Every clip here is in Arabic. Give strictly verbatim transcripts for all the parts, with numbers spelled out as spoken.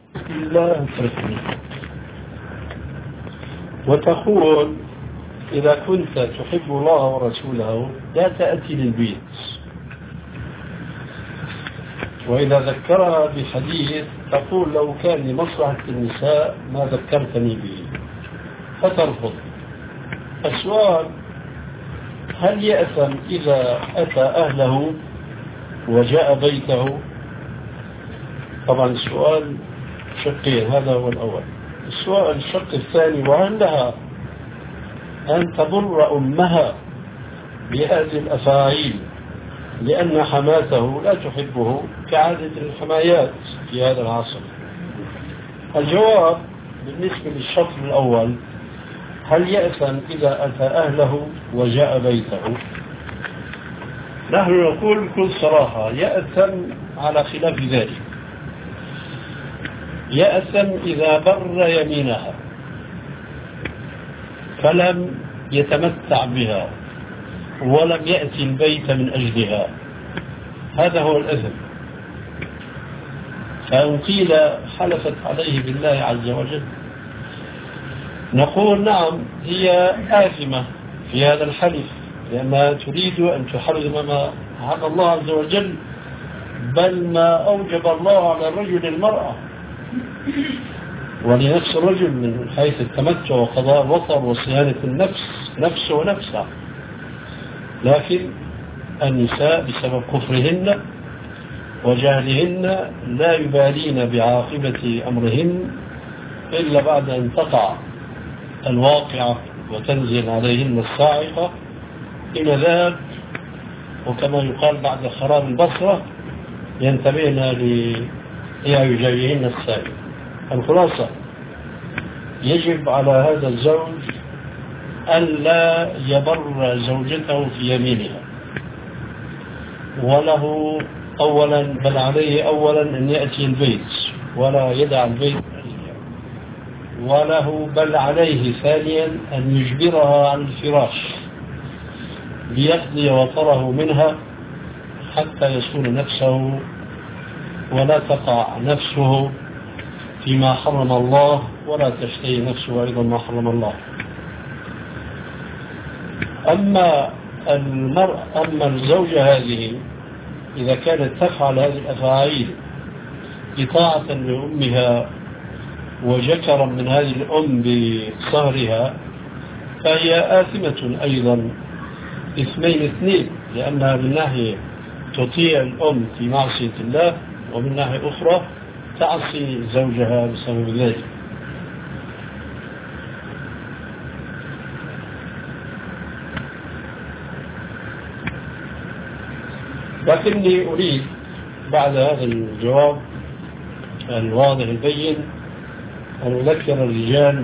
لا تركني. وتقول إذا كنت تحب الله ورسوله لا تأتي للبيت، وإذا ذكرها بحديث تقول لو كان لمصلحة النساء ما ذكرتني به، فترفض. السؤال: هل يأثم إذا أتى أهله وجاء بيته؟ طبعا السؤال شقين، هذا هو الأول. السؤال الشق الثاني: وهل لها أن تضر أمها بهذه الأفاعيل لأن حماته لا تحبه كعادة الحمايات في هذا العصر؟ الجواب بالنسبة للشق الأول: هل يأثم إذا أتى أهله وجاء بيته؟ نحن نقول بكل صراحة يأثم على خلاف ذلك. يأثم إذا بر يمينها فلم يتمتع بها ولم يأتي البيت من أجلها، هذا هو الأثم. فإن قيل حلفت عليه بالله عز وجل، نقول نعم هي آثمة في هذا الحلف، لأنها تريد أن تحرم ما حق الله عز وجل، بل ما أوجب الله على الرجل المرأة ولنفس الرجل من حيث التمتع وقضاء الوطر وصيانة النفس نفسه ونفسه. لكن النساء بسبب كفرهن وجهلهن لا يبالين بعاقبة أمرهن إلا بعد أن تقع الواقعة وتنزل عليهن الصاعقة. إلى ذلك وكما يقال بعد خراب البصرة ينتبهن لإعجابهن السائل. الخلاصة: يجب على هذا الزوج أن لا يبر زوجته في يمينها، وله أولا بل عليه أولا أن يأتي البيت ولا يدع البيت، وله بل عليه ثانيا أن يجبرها على الفراش ليقضي وطره منها حتى يصون نفسه ولا تقع نفسه فيما حرم الله ولا تشتهي نفسه أيضا ما حرم الله. أما المرأة أما الزوجة هذه إذا كانت تفعل هذه الأفاعيل إطاعة لأمها وجكرا من هذه الأم بصهرها فهي آثمة أيضا اثنين اثنين، لأنها من ناحية تطيع الأم في معصية الله ومن ناحية أخرى تعصي زوجها بسبب ذلك. لكني أريد بعد هذا الجواب الواضح البين أن أذكر الرجال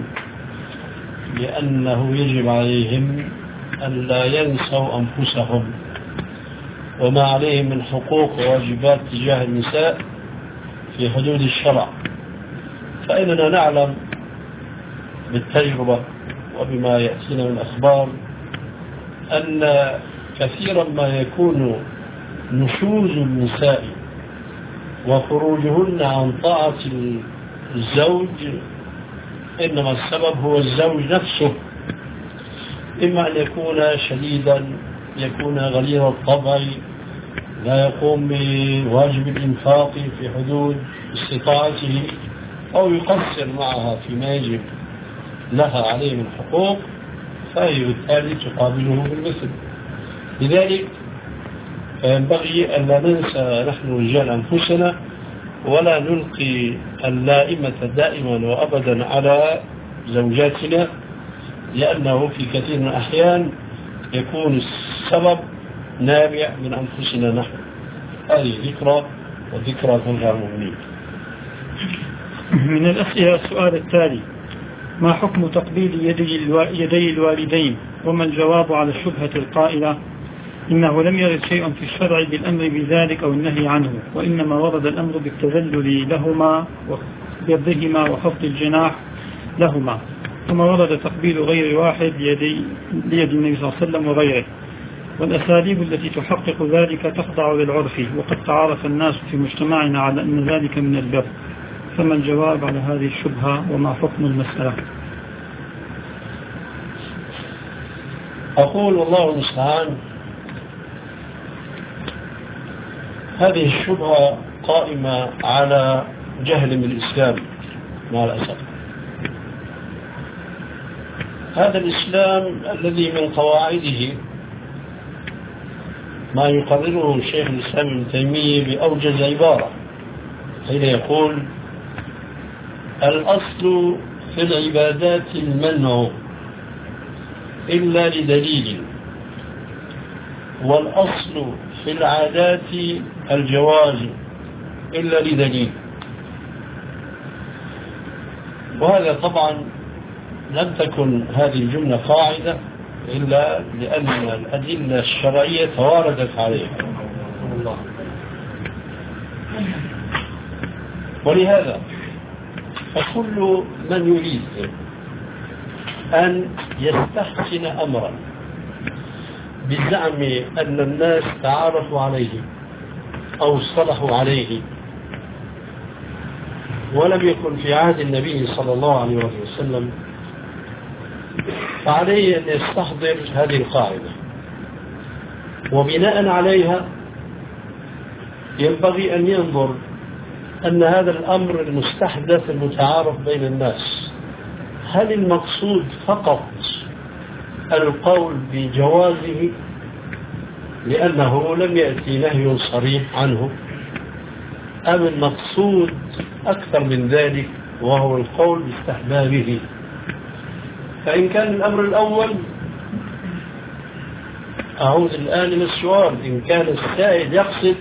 لأنه يجب عليهم أن لا ينسوا أنفسهم وما عليهم من حقوق وواجبات تجاه النساء في حدود الشرع. فإننا نعلم بالتجربة وبما يأتينا من أخبار أن كثيرا ما يكون نشوز النساء وخروجهن عن طاعة الزوج إنما السبب هو الزوج نفسه، إما أن يكون شديدا، يكون غليظ الطبع، لا يقوم بواجب الإنفاق في حدود استطاعته، أو يقصر معها فيما يجب لها عليه من حقوق، فهي بالتالي تقابله بالمثل. لذلك فينبغي أن لا ننسى نحن رجال أنفسنا ولا نلقي اللائمة دائما وأبدا على زوجاتنا، لأنه في كثير من الأحيان يكون السبب نابع من أنفسنا نحن. هذه ذكرى وذكرى تنفع المؤمنين. من الأسئلة السؤال التالي: ما حكم تقبيل يدي, الو... يدي الوالدين؟ وما الجواب على الشبهة القائلة إنه لم يرد شيء في الشرع بالأمر بذلك أو النهي عنه، وإنما ورد الأمر بالتذلل لهما وبيضهما وخفض الجناح لهما، ثم ورد تقبيل غير واحد ليدي ليد النبي صلى الله عليه وسلم وغيره، والأساليب التي تحقق ذلك تخضع للعرف، وقد تعارف الناس في مجتمعنا على أن ذلك من البر، فما الجواب على هذه الشبهة وما حكم المسألة؟ أقول والله المستعان، هذه الشبهة قائمة على جهل بالإسلام مع الأسف. هذا الإسلام الذي من قواعده ما يقرره الشيخ الإسلام ابن تيمية بأوجز عبارة، حين يقول: الأصل في العبادات المنع إلا لدليل، والأصل في العادات الجواز إلا لدليل. وهذا طبعا لم تكن هذه الجملة قاعدة إلا لأن الأدلة الشرعية تواردت عليها. ولهذا فكل من يريد أن يستحسن أمرا بزعم أن الناس تعارفوا عليه أو اصطلحوا عليه ولم يكن في عهد النبي صلى الله عليه وسلم، فعليه أن يستحضر هذه القاعدة، وبناء عليها ينبغي أن ينظر أن هذا الأمر المستحدث المتعارف بين الناس، هل المقصود فقط القول بجوازه لأنه لم يأتي نهي صريح عنه، أم المقصود أكثر من ذلك وهو القول باستحبابه؟ فإن كان الأمر الأول، أعود الآن إلى السؤال، إن كان السائل يقصد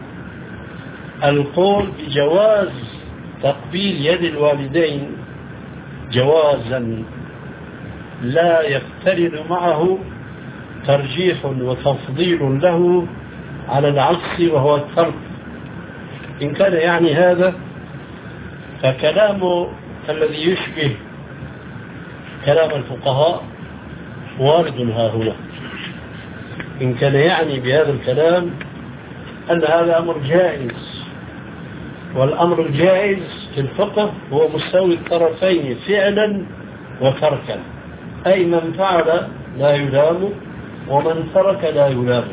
القول بجواز تقبيل يد الوالدين جوازا لا يقترن معه ترجيح وتفضيل له على العكس وهو الترك، إن كان يعني هذا فكلامه الذي يشبه كلام الفقهاء وارد ها هنا. إن كان يعني بهذا الكلام أن هذا أمر جائز، والأمر الجائز في الفقه هو مستوي الطرفين فعلا وتركا، أي من فعل لا يلام ومن ترك لا يلام.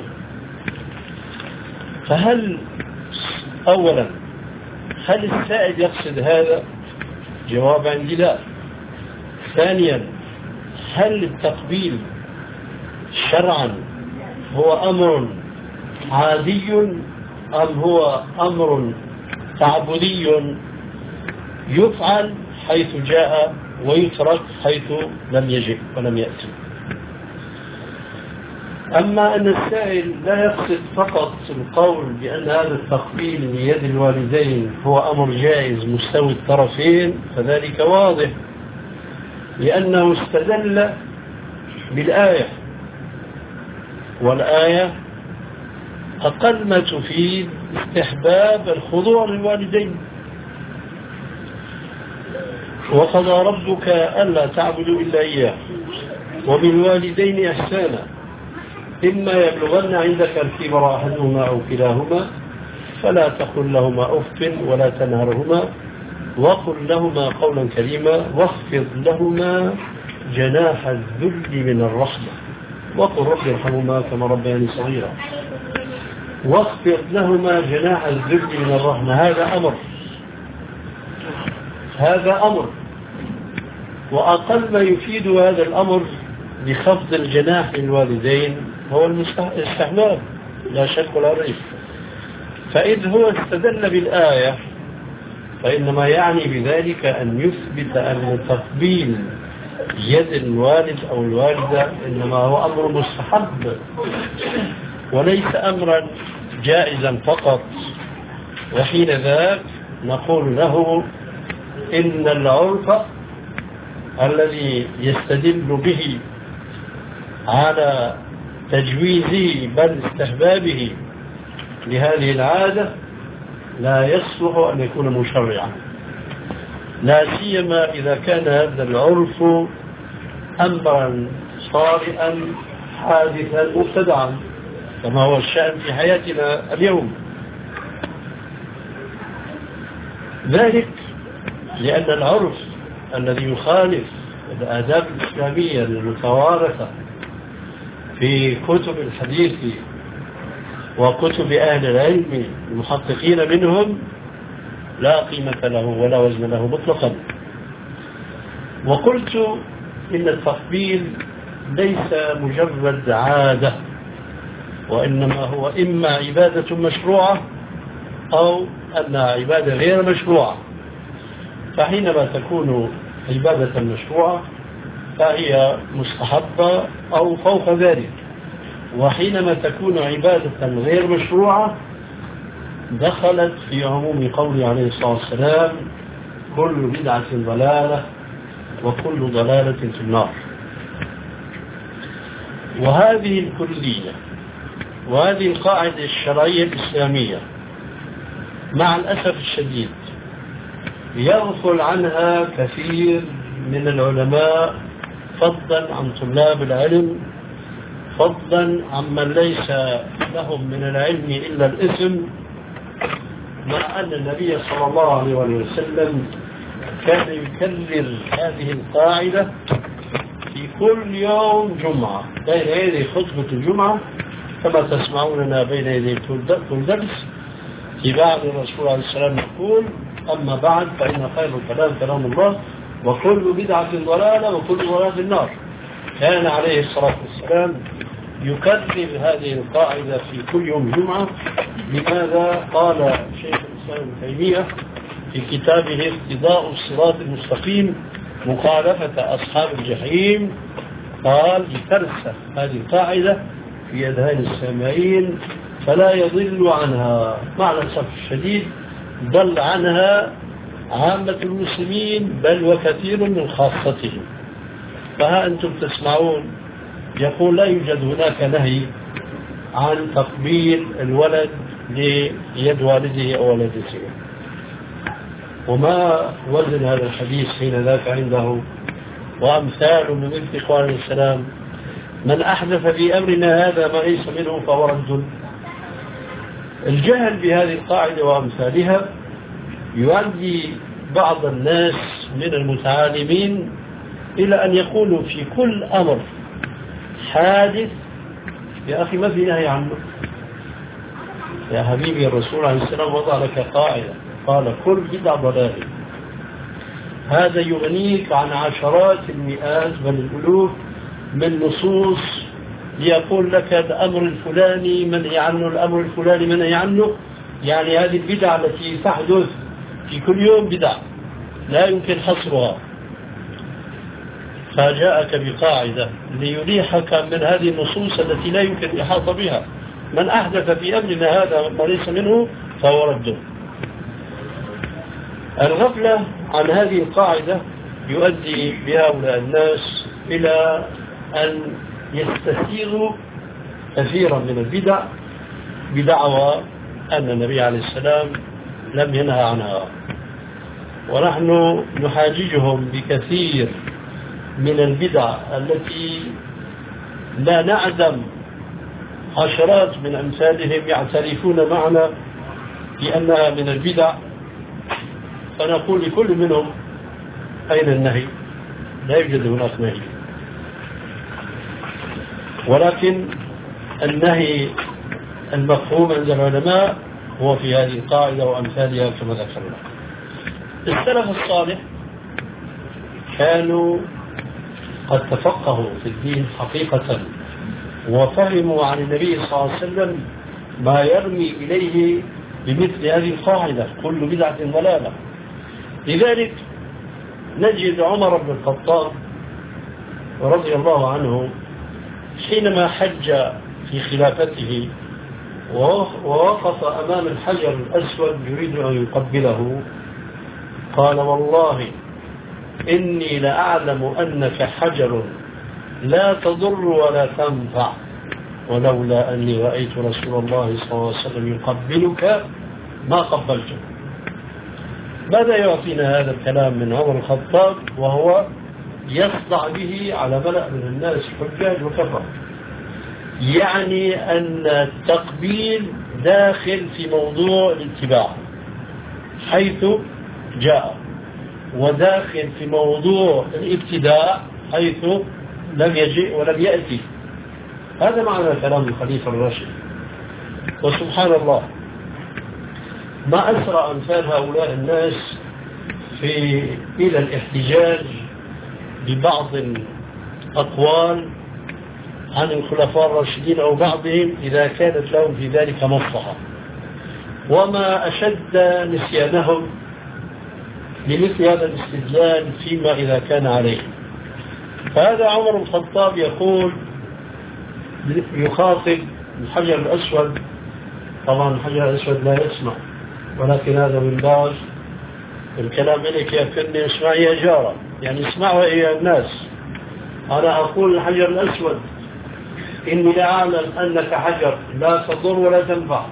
فهل أولا هل السائل يقصد هذا؟ جواب عندي لا. ثانيا، هل التقبيل شرعا هو أمر عادي أم هو أمر تعبدي يفعل حيث جاء ويترك حيث لم يجب ولم يأتي؟ أما أن السائل لا يقصد فقط القول بأن هذا التقبيل من يد الوالدين هو أمر جائز مستوي الطرفين فذلك واضح، لأنه استدل بالآية، والآية أقل ما تفيد استحباب الخضوع للوالدين. وقضى ربك ألا تعبدوا إلا إياه وبالوالدين إحسانا إما يبلغن عندك الكبر أحدهما أو كلاهما فلا تقل لهما أف ولا تنهرهما وقل لهما قولا كريما واخفض لهما جناح الذل من الرحمة وقل رب ارحمهما كما ربياني صغيرا. واخفض لهما جناح الذل من الرحمة، هذا أمر، هذا أمر، وأقل ما يفيد هذا الأمر بخفض الجناح للوالدين هو الاستحباب لا شك ولا ريب. فإذ هو استدل بالآية فإنما يعني بذلك أن يثبت أن تقبيل يد الوالد أو الوالدة إنما هو أمر مستحب وليس أمرا جائزا فقط. وحين ذاك نقول له إن العرف الذي يستدل به على تجويزه بل استحبابه لهذه العادة لا يصلح أن يكون مشرعا، لا سيما إذا كان هذا العرف أمرا صارئا حادثا مبتدعا كما هو الشأن في حياتنا اليوم. ذلك لأن العرف الذي يخالف الآداب الإسلامية المتوارثة في كتب الحديث وكتب أهل العلم المحققين منهم لا قيمة له ولا وزن له مطلقا. وقلت إن التقبيل ليس مجرد عادة، وإنما هو إما عبادة مشروعة أو أنها عبادة غير مشروعة. فحينما تكون عبادة مشروعة فهي مستحبة أو فوق ذلك، وحينما تكون عبادة غير مشروعة دخلت في عموم قوله عليه الصلاة والسلام: كل بدعة ضلالة وكل ضلالة في النار. وهذه الكلية وهذه القاعدة الشرعية الإسلامية مع الأسف الشديد يغفل عنها كثير من العلماء، فضلا عن طلاب العلم، فضلا عمن ليس لهم من العلم إلا الاسم، مع أن النبي صلى الله عليه وسلم كان يكرر هذه القاعدة في كل يوم جمعة بين يدي خطبة الجمعة، كما تسمعوننا بين يدي كل درس. في بعد الرسول عليه السلام يقول: أما بعد فإن خير الكلام كلام الله وكل بدعة ضلالة وكل ضلالة في النار. كان عليه الصلاة والسلام يكرر هذه القاعدة في كل يوم جمعة. لماذا؟ قال شيخ الإسلام ابن تيمية في كتابه اقتضاء الصراط المستقيم مخالفة أصحاب الجحيم، قال: لترسخ هذه القاعدة في أذهان السامعين فلا يضل عنها. مع الأسف الشديد ضل عنها عامة المسلمين، بل وكثير من خاصتهم. فها أنتم تسمعون يقول: لا يوجد هناك نهي عن تقبيل الولد ليد والده أو والدته. وما وزن هذا الحديث حين ذاك عنده وأمثال من مثل قال عليه السلام: من أحدث في أمرنا هذا ما ليس منه فهو رد. الجهل بهذه القاعدة وأمثالها يؤدي بعض الناس من المتعالمين إلى أن يقولوا في كل أمر حادث: يا أخي ما في نهي عنه. يا حبيبي، الرسول عليه السلام وضع لك قاعدة، قال: كل بدعة ضلالة. هذا يغنيك عن عشرات المئات بل الألوف من نصوص ليقول لك الأمر الفلاني منهي عنه، الأمر الفلاني منهي عنه. يعني هذه البدعة التي تحدث في كل يوم بدعة لا يمكن حصرها. فجاءك بقاعدة ليريحك من هذه النصوص التي لا يمكن الإحاطة بها: من أحدث في أمرنا هذا ما ليس منه فهو رد. الغفلة عن هذه القاعدة يؤدي بهؤلاء الناس إلى أن يستثيروا كثيرا من البدع بدعوى أن النبي عليه السلام لم ينهى عنها. ونحن نحاججهم بكثير من البدع التي لا نعدم عشرات من أمثالهم يعترفون معنا بأنها من البدع، فنقول لكل منهم: أين النهي؟ لا يوجد هناك نهي. ولكن النهي المفهوم عند العلماء هو في هذه القاعدة وأمثالها كما ذكرنا. السلف الصالح كانوا قد تفقهوا في الدين حقيقة وفهموا عن النبي صلى الله عليه وسلم ما يرمي إليه بمثل هذه القاعدة: كل بدعة ضلالة. لذلك نجد عمر بن الخطاب رضي الله عنه حينما حج في خلافته ووقف أمام الحجر الأسود يريد أن يقبله، قال: والله إني لأعلم أنك حجر لا تضر ولا تنفع، ولولا أني رأيت رسول الله صلى الله عليه وسلم يقبلك ما قبلته. ماذا يعطينا هذا الكلام من عمر الخطاب وهو يصدع به على ملأ من الناس حجاج وكفر؟ يعني أن التقبيل داخل في موضوع الاتباع حيث جاء. وداخل في موضوع الابتداء حيث لم يجئ ولم يأتي. هذا معنى كلام الخليفة الراشد. وسبحان الله ما أسرع أمثال هؤلاء الناس في إلى الاحتجاج ببعض الأقوال عن الخلفاء الراشدين أو بعضهم إذا كانت لهم في ذلك مصلحة، وما أشد نسيانهم لمثل هذا الاستدلال فيما إذا كان عليه. فهذا عمر بن الخطاب يقول يخاطب الحجر الأسود، طبعا الحجر الأسود لا يسمع، ولكن هذا من باب الكلام إليك يا كني اسمعي يا جارة، يعني اسمعوا أيها الناس. أنا أقول الحجر الأسود إني لا أعلم أنك حجر لا تضر ولا تنفع،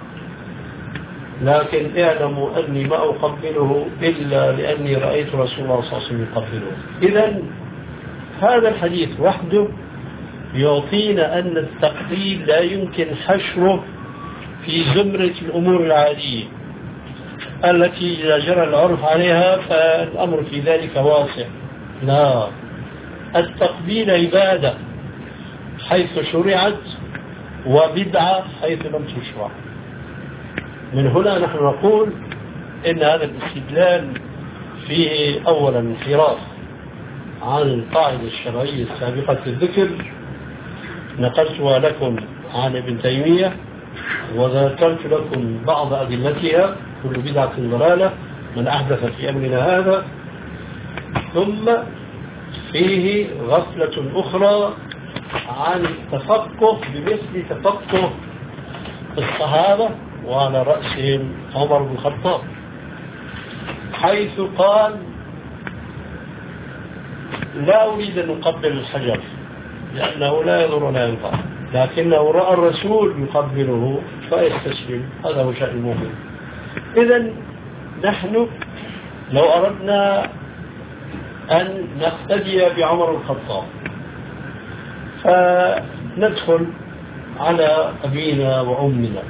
لكن اعلموا أني ما أقبله إلا لأني رأيت رسول الله صلى الله عليه وسلم يقبله. إذن هذا الحديث وحده يعطينا أن التقبيل لا يمكن حشره في زمرة الأمور العادية التي إذا جرى العرف عليها فالأمر في ذلك واسع. لا، التقبيل عبادة حيث شرعت وبدعة حيث لم تشرع. من هنا نحن نقول إن هذا الاستدلال فيه أولا انحراف عن القاعدة الشرعية السابقة الذكر نقلتها لكم عن ابن تيمية وذكرت لكم بعض أدلتها، كل بدعة ضلالة من أحدث في أمرنا هذا. ثم فيه غفلة أخرى عن التفقه بمثل تفقه الصحابة وعلى رأسهم عمر بن الخطاب، حيث قال لا أريد أن أقبل الحجر لأنه لا يضر ولا ينفع، لكنه رأى الرسول يقبله فيستسلم. هذا هو شأن المؤمن. إذن نحن لو أردنا أن نقتدي بعمر الخطاب فندخل على أبينا وأمنا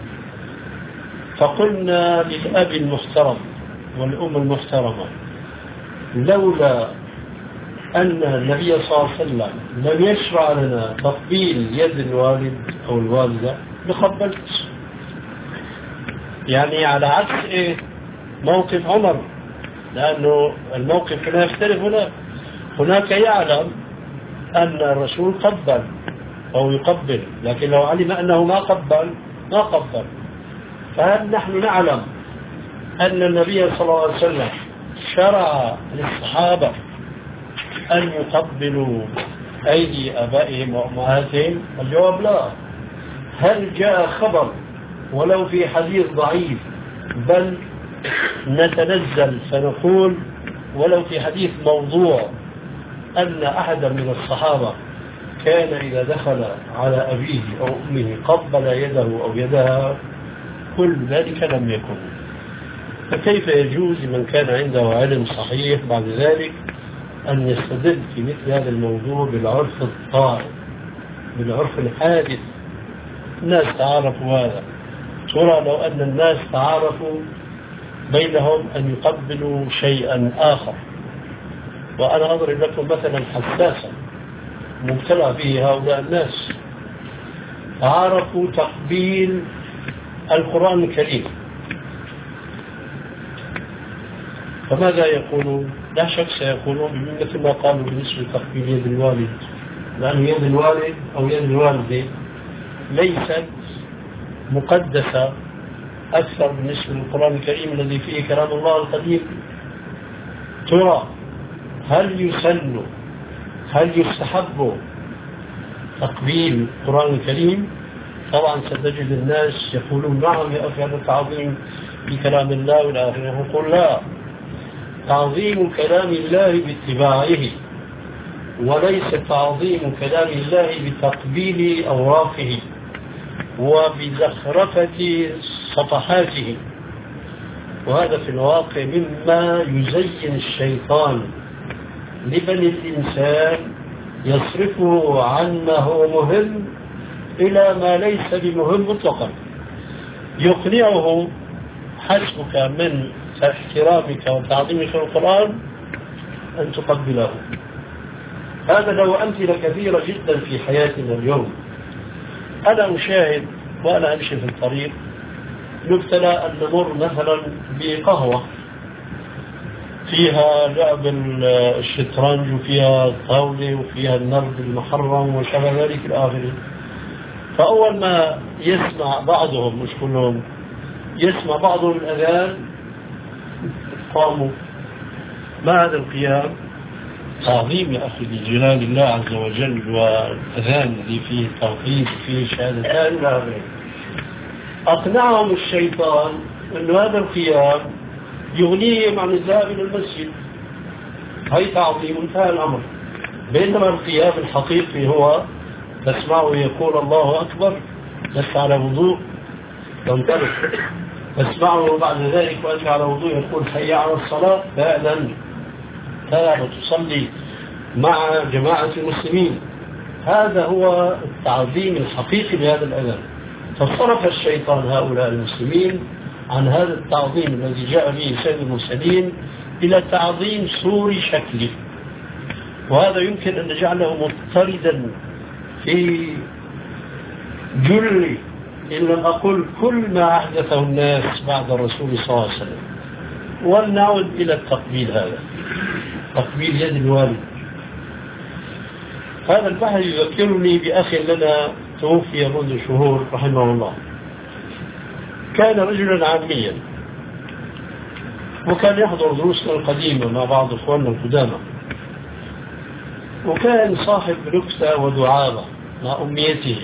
فقلنا للأب المحترم والأم المحترمة لولا أن النبي صلى الله عليه وسلم لم يشرع لنا تقبيل يد الوالد أو الوالدة لقبلت. يعني على عكس إيه موقف عمر، لأنه الموقف هنا يختلف. هنا هناك يعلم أن الرسول قبل أو يقبل، لكن لو علم أنه ما قبل ما قبل. فهل نحن نعلم أن النبي صلى الله عليه وسلم شرع للصحابة أن يقبلوا أيدي آبائهم وأمهاتهم؟ الجواب لا. هل جاء خبر ولو في حديث ضعيف، بل نتنزل فنقول ولو في حديث موضوع أن أحدا من الصحابة كان إذا دخل على أبيه أو أمه قبل يده أو يدها؟ كل ذلك لم يكن. فكيف يجوز من كان عنده علم صحيح بعد ذلك أن يستدل في مثل هذا الموضوع بالعرف الطارئ بالعرف الحادث؟ الناس تعارفوا هذا. ترى لو أن الناس تعارفوا بينهم أن يقبلوا شيئا آخر، وأنا أضرب لكم مثلا حساسا مبتلى به هؤلاء الناس، تعارفوا تقبيل القرآن الكريم، فماذا يقولون؟ لا شك سيقولون مثل ما قالوا بالنسبة لتقبيل يد الوالد، لأن يد الوالد أو يد الوالدة ليست مقدسة أكثر بالنسبة للقرآن الكريم الذي فيه كلام الله القديم. ترى هل يسن هل يستحب تقبيل القرآن الكريم؟ طبعا ستجد الناس يقولون نعم يا أخي هذا تعظيم لكلام الله والآخرة. نقول لا، تعظيم كلام الله باتباعه وليس تعظيم كلام الله بتقبيل أوراقه وبزخرفة صفحاته. وهذا في الواقع مما يزين الشيطان لبني الإنسان، يصرفه عن ما هو مهم إلى ما ليس بمهم مطلقا، يقنعه حسبك من احترامك وتعظيمك للقرآن أن تقبله. هذا له أمثلة كثيرة جدا في حياتنا اليوم. أنا أشاهد وأنا أمشي في الطريق نبتلى أن نمر مثلا بقهوة فيها لعب الشطرنج وفيها الطاولة وفيها النرد المحرم وشابه ذلك إلى آخره. فأول ما يسمع بعضهم، مش كلهم، يسمع بعضهم الأذان قاموا. ما هذا القيام؟ تعظيم يا أخي لجلال الله عز وجل، والأذان اللي فيه توحيد فيه شهادتان إلى آخره. أقنعهم الشيطان أن هذا القيام يغنيهم عن الذهاب إلى المسجد، هي تعظيم، انتهى الأمر. بينما القيام الحقيقي هو تسمعه يقول الله أكبر لست على وضوء تنطلق، تسمعه بعد ذلك وأنت على وضوء يقول حي على الصلاة فعلا تذهب تصلي مع جماعة المسلمين. هذا هو التعظيم الحقيقي بهذا الأذان. فصرف الشيطان هؤلاء المسلمين عن هذا التعظيم الذي جاء به سيد المرسلين إلى تعظيم صوري شكلي، وهذا يمكن أن نجعله مضطردا في جل إن لم أقول كل ما أحدثه الناس بعد الرسول صلى الله عليه وسلم. ولنعود إلى التقبيل، هذا تقبيل يد الوالد. هذا البحث يذكرني بأخ لنا توفي منذ شهور رحمه الله. كان رجلا عاميا وكان يحضر دروسنا القديمة مع بعض إخواننا القدامى، وكان صاحب نكتة ودعابة مع أمنيته.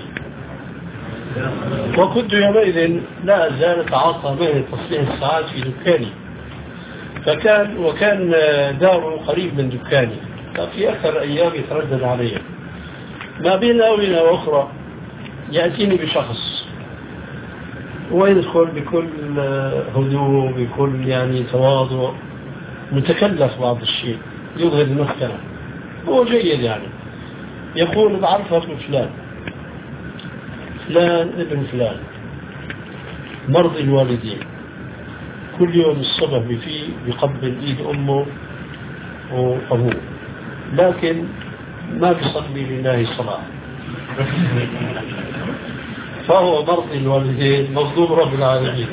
وكنت يومئذ لا أزال أتعاطى معه تصليح الساعات في دكاني، فكان وكان داره قريب من دكاني، ففي أكثر أيام يتردد علي. ما بين آونة وأخرى يأتيني بشخص ويدخل بكل هدوء بكل يعني تواضع، متكلف بعض الشيء، يظهر المسكنة، هو جيد يعني. يقول بعرفك فلان فلان ابن فلان مرضي الوالدين، كل يوم الصبح بفيه بيقبل ايد امه وابوه، لكن ما بيصلي لله صلاة، فهو مرضي الوالدين مظلوم رب العالمين.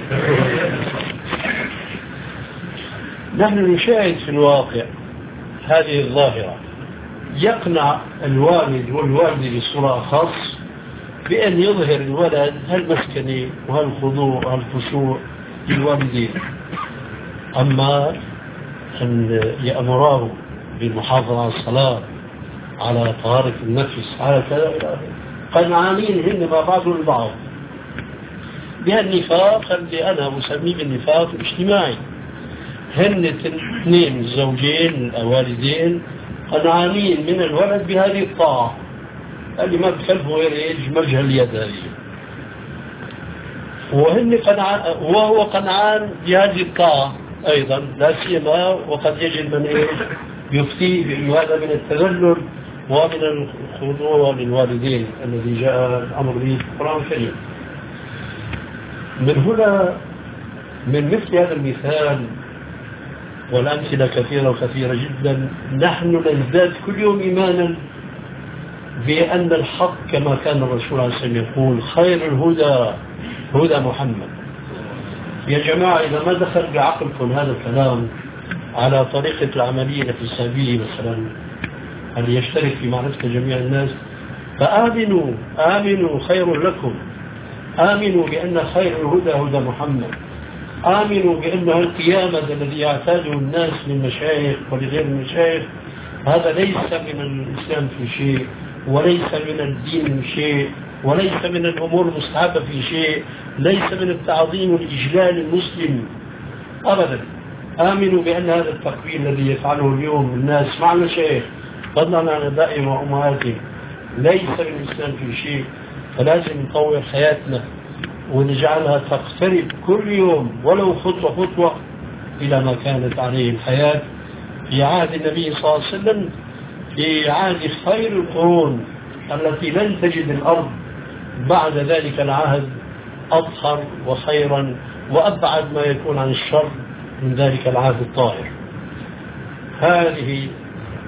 نحن نشاهد في الواقع هذه الظاهرة. يقنع الوالد والوالدة بصورة خاصة بأن يظهر الولد هالمسكنة وهالخضوع وهالخشوع للوالدين، أما أن يأمراه بالمحافظة على الصلاة، على طهارة النفس، على كذا، قنعانين هن مع بعضهم البعض بهالنفاق اللي أنا مسميه بالنفاق الاجتماعي. هن اثنين الزوجين الوالدين قنعانين من الولد بهذه الطاعة اللي ما بخلفه غير ايش مجهى اليد هذه، وهن قنعان وهو قنعان بهذه الطاعة أيضا، لا سيما وقد يجد من ايش يفتيه بأن هذا من التذلل ومن الخضوع للوالدين الذي جاء الأمر به في القرآن الكريم. من هنا من مثل هذا المثال والأمثلة كثيرة وكثيرة جدا نحن نزداد كل يوم إيمانا بأن الحق كما كان الرسول عليه السلام يقول خير الهدى هدى محمد. يا جماعة إذا ما دخل بعقلكم هذا الكلام على طريقة العملية الحسابية مثلا أن يشترك في معرفة جميع الناس، فآمنوا آمنوا خير لكم، آمنوا بأن خير الهدى هدى محمد، آمنوا بأن القيامة الذي يعتاده الناس من مشايخ ولغير المشايخ هذا ليس من الإسلام في شيء، وليس من الدين شيء، وليس من الأمور المستحبة في شيء، ليس من التعظيم والإجلال المسلم أبدا. آمنوا بأن هذا التقبيل الذي يفعله اليوم الناس مع المشايخ فضلا عن آبائهم وأمهاتهم ليس من الإسلام في شيء. فلازم نطور حياتنا ونجعلها تقترب كل يوم ولو خطوة خطوة إلى ما كانت عليه الحياة في عهد النبي صلى الله عليه وسلم، في عهد خير القرون التي لن تجد الأرض بعد ذلك العهد أطهر وخيرا وأبعد ما يكون عن الشر من ذلك العهد الطاهر. هذه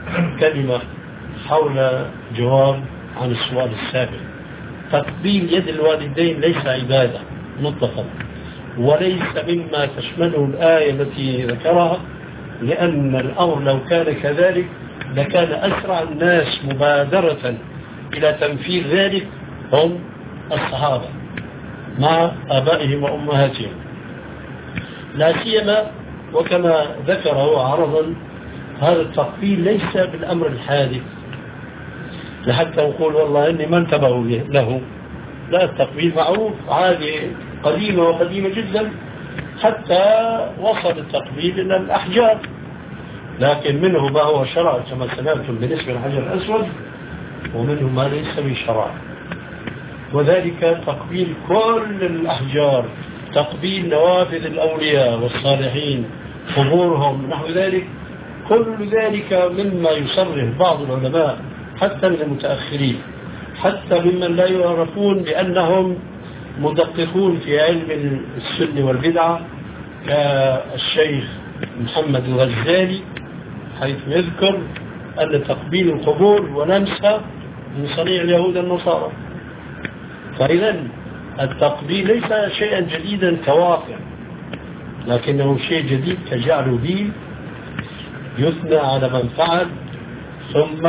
كلمة حول جواب عن السؤال السابق. تقبيل يد الوالدين ليس عبادة مطلقا، وليس مما تشمله الآية التي ذكرها، لأن الأمر لو كان كذلك لكان أسرع الناس مبادرة إلى تنفيذ ذلك هم الصحابة مع آبائهم وأمهاتهم، لا سيما وكما ذكره عرضا هذا التقبيل ليس بالأمر الحادث لحتى نقول والله إني ما انتبهوا له، لا، التقبيل معروف عادي قديمة وقديمة جدا حتى وصل التقبيل إلى الأحجار، لكن منه ما هو شرع كما سمعتم بالنسبة للحجر الأسود، ومنه ما ليس بشرع، وذلك تقبيل كل الأحجار، تقبيل نوافذ الأولياء والصالحين، قبورهم، نحو ذلك. كل ذلك مما يصرح بعض العلماء حتى من المتأخرين، حتى ممن لا يعرفون بأنهم مدققون في علم السنة والبدعة كالشيخ محمد الغزالي، حيث يذكر أن تقبيل القبور ولمسها من صنيع اليهود النصارى. فإذا التقبيل ليس شيئا جديدا كواقع، لكنه شيء جديد كجعل دين يثنى على من فعل ثم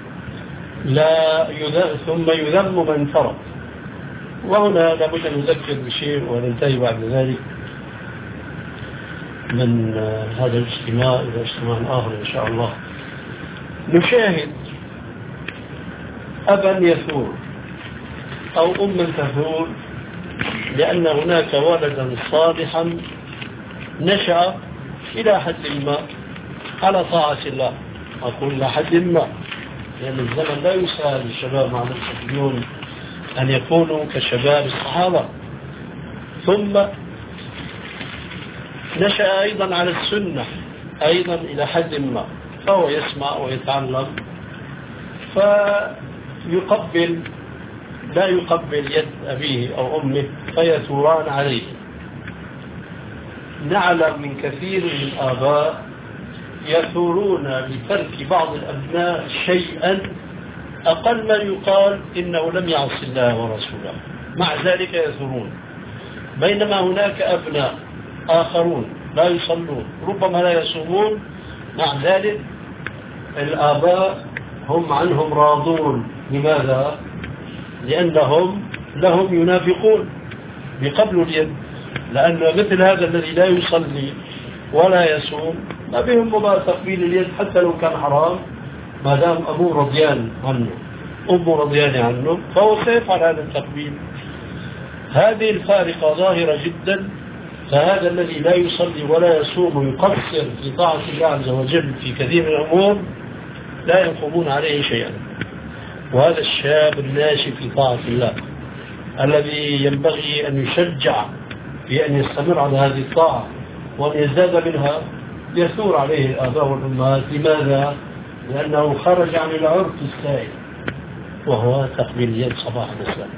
لا يذم ثم يذم من ترك. وهنا لابد أن نذكر بشيء وننتهي بعد ذلك من هذا الاجتماع إلى اجتماع آخر إن شاء الله. نشاهد أبا يثور أو أما تثور لأن هناك ولدا صالحا نشأ إلى حد ما على طاعة الله، أقول إلى حد ما لأن الزمن لا يساعد الشباب مع نفسه اليوم أن يكونوا كشباب الصحابة، ثم نشأ أيضا على السنة أيضا إلى حد ما، فهو يسمع ويتعلم فيقبل لا يقبل يد أبيه أو أمه فيثوران عليه. نعلم من كثير من الآباء يثورون لترك بعض الأبناء شيئا أقل ما يقال إنه لم يعص الله ورسوله، مع ذلك يثورون، بينما هناك أبناء آخرون لا يصلون ربما لا يصومون، مع ذلك الآباء هم عنهم راضون. لماذا؟ لأنهم لهم ينافقون بقبل اليد، لأن مثل هذا الذي لا يصلي ولا يصوم ما بهم مبالغة تقبيل اليد حتى لو كان حرام، ما دام أبوه رضيان عنه أمه رضيان عنه فهو سيفعل هذا التقبيل. هذه الفارقة ظاهرة جدا، فهذا الذي لا يصلي ولا يصوم ويقصر في طاعة الله عز وجل في كثير من الأمور لا يقومون عليه شيئا، وهذا الشاب الناشئ في طاعة الله الذي ينبغي أن يشجع في أن يستمر على هذه الطاعة وأن يزداد منها يثور عليه الآباء والأمهات. لماذا؟ لأنه خرج عن العرف السائد وهو تقبيل اليد صباح المساء.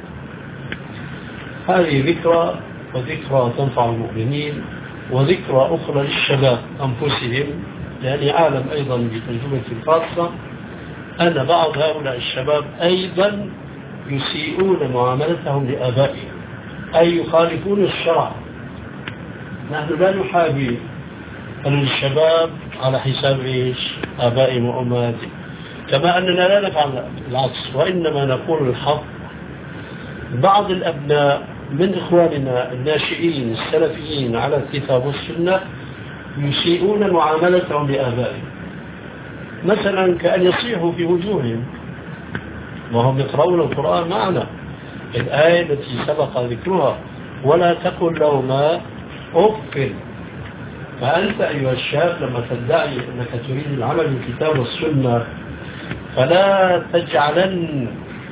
هذه ذكرى، وذكرى تنفع المؤمنين، وذكرى أخرى للشباب أنفسهم، لأني أعلم أيضا بتجربتي الخاصة أن بعض هؤلاء الشباب أيضا يسيئون معاملتهم لآبائهم، أي يخالفون الشرع. نحن لا نحابي الشباب على حساب إيش؟ آبائهم وأمهاتهم، كما أننا لا نفعل العكس، وإنما نقول الحق. بعض الأبناء من إخواننا الناشئين السلفيين على الكتاب والسنة يسيئون معاملتهم لآبائهم، مثلا كأن يصيحوا في وجوههم وهم يقرؤون القرآن معنا، الآية التي سبق ذكرها ولا تقل لهما أف. فأنت أيها الشاب لما تدعي أنك تريد العمل بالكتاب والسنة فلا تجعلن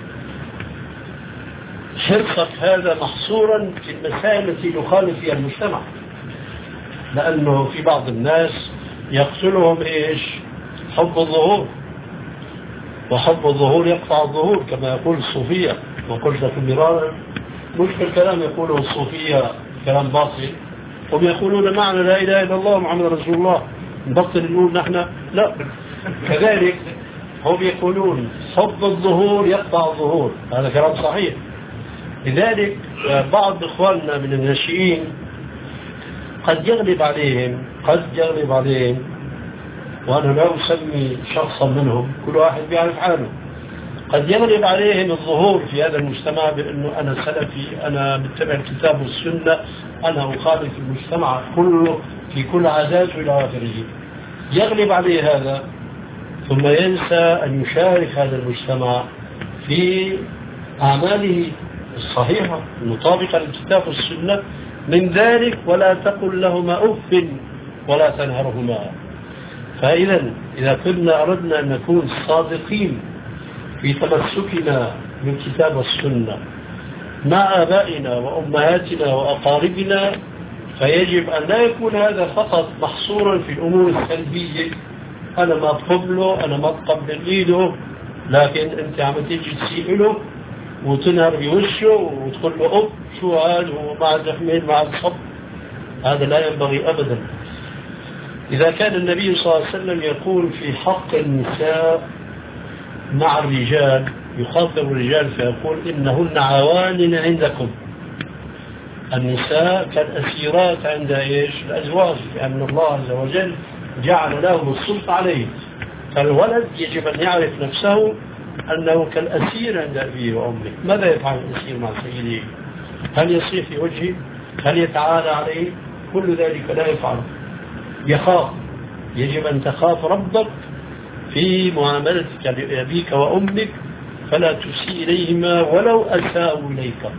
حرصك هذا محصورا في المسائل التي يخالف فيها المجتمع، لأنه في بعض الناس يقتلهم إيش؟ حب الظهور، وحب الظهور يقطع الظهور كما يقول الصوفية، وقلت لكم مرارا مش الكلام يقوله الصوفية كلام باطل، هم يقولون معنى لا إله إلا الله محمد رسول الله، نبطل نقول نحن لا، كذلك هم يقولون حب الظهور يقطع الظهور، هذا كلام صحيح. لذلك بعض إخواننا من الناشئين قد يغلب عليهم قد يغلب عليهم وأنا لا أسمي شخصا منهم، كل واحد بيعرف حاله، قد يغلب عليهم الظهور في هذا المجتمع بأنه أنا سلفي، أنا بتبع الكتاب والسنة، أنا أخالف المجتمع كله في كل عاداته إلى آخره. يغلب عليه هذا ثم ينسى أن يشارك هذا المجتمع في أعماله الصحيحة المطابقة للكتاب والسنة. من ذلك ولا تقل لهما أف ولا تنهرهما. فإذا إذا كنا أردنا أن نكون صادقين في تمسكنا بالكتاب والسنة مع آبائنا وأمهاتنا وأقاربنا، فيجب أن لا يكون هذا فقط محصورا في الأمور السلبية، أنا ما أقبله، أنا ما أقبل إيده، لكن أنت عم تيجي تسيء له وتنهر بوشه وتقول له أب شو هذا ومع الزحمين مع الصب. هذا لا ينبغي أبدا. إذا كان النبي صلى الله عليه وسلم يقول في حق النساء مع الرجال، يخاطب الرجال فيقول إنهن عوان عندكم، النساء كالأسيرات عند إيش الأزواج، لأن الله عز وجل جعل لهم السلطة عليه. فالولد يجب أن يعرف نفسه أنه كالأسير عند أبيه وأمه. ماذا يفعل الأسير مع سيده؟ هل يصيح في وجهه؟ هل يتعالى عليه؟ كل ذلك لا يفعل. يخاف، يجب أن تخاف ربك في معاملتك لأبيك وأمك، فلا تسيء إليهما ولو أساءوا إليك،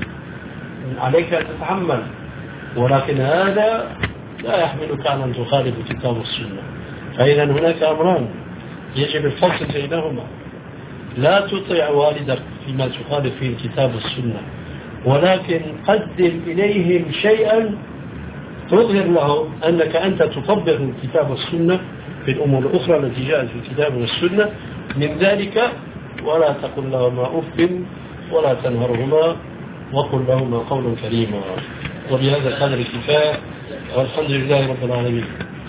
عليك أن تتحمل، ولكن هذا لا يحملك على أن تخالف الكتاب والسنة. فإذا هناك أمران يجب الفصل بينهما. لا تطيع والدك فيما تخالف فيه الكتاب والسنة، ولكن قدم إليهم شيئا تظهر لهم أنك أنت تطبق الكتاب والسنة في الأمور الأخرى التي جاءت في الكتاب والسنة من ذلك. ولا تقل لهما أف ولا تنهرهما وقل لهما قولا كريما. وبهذا قدر الكفاية، والحمد لله رب العالمين.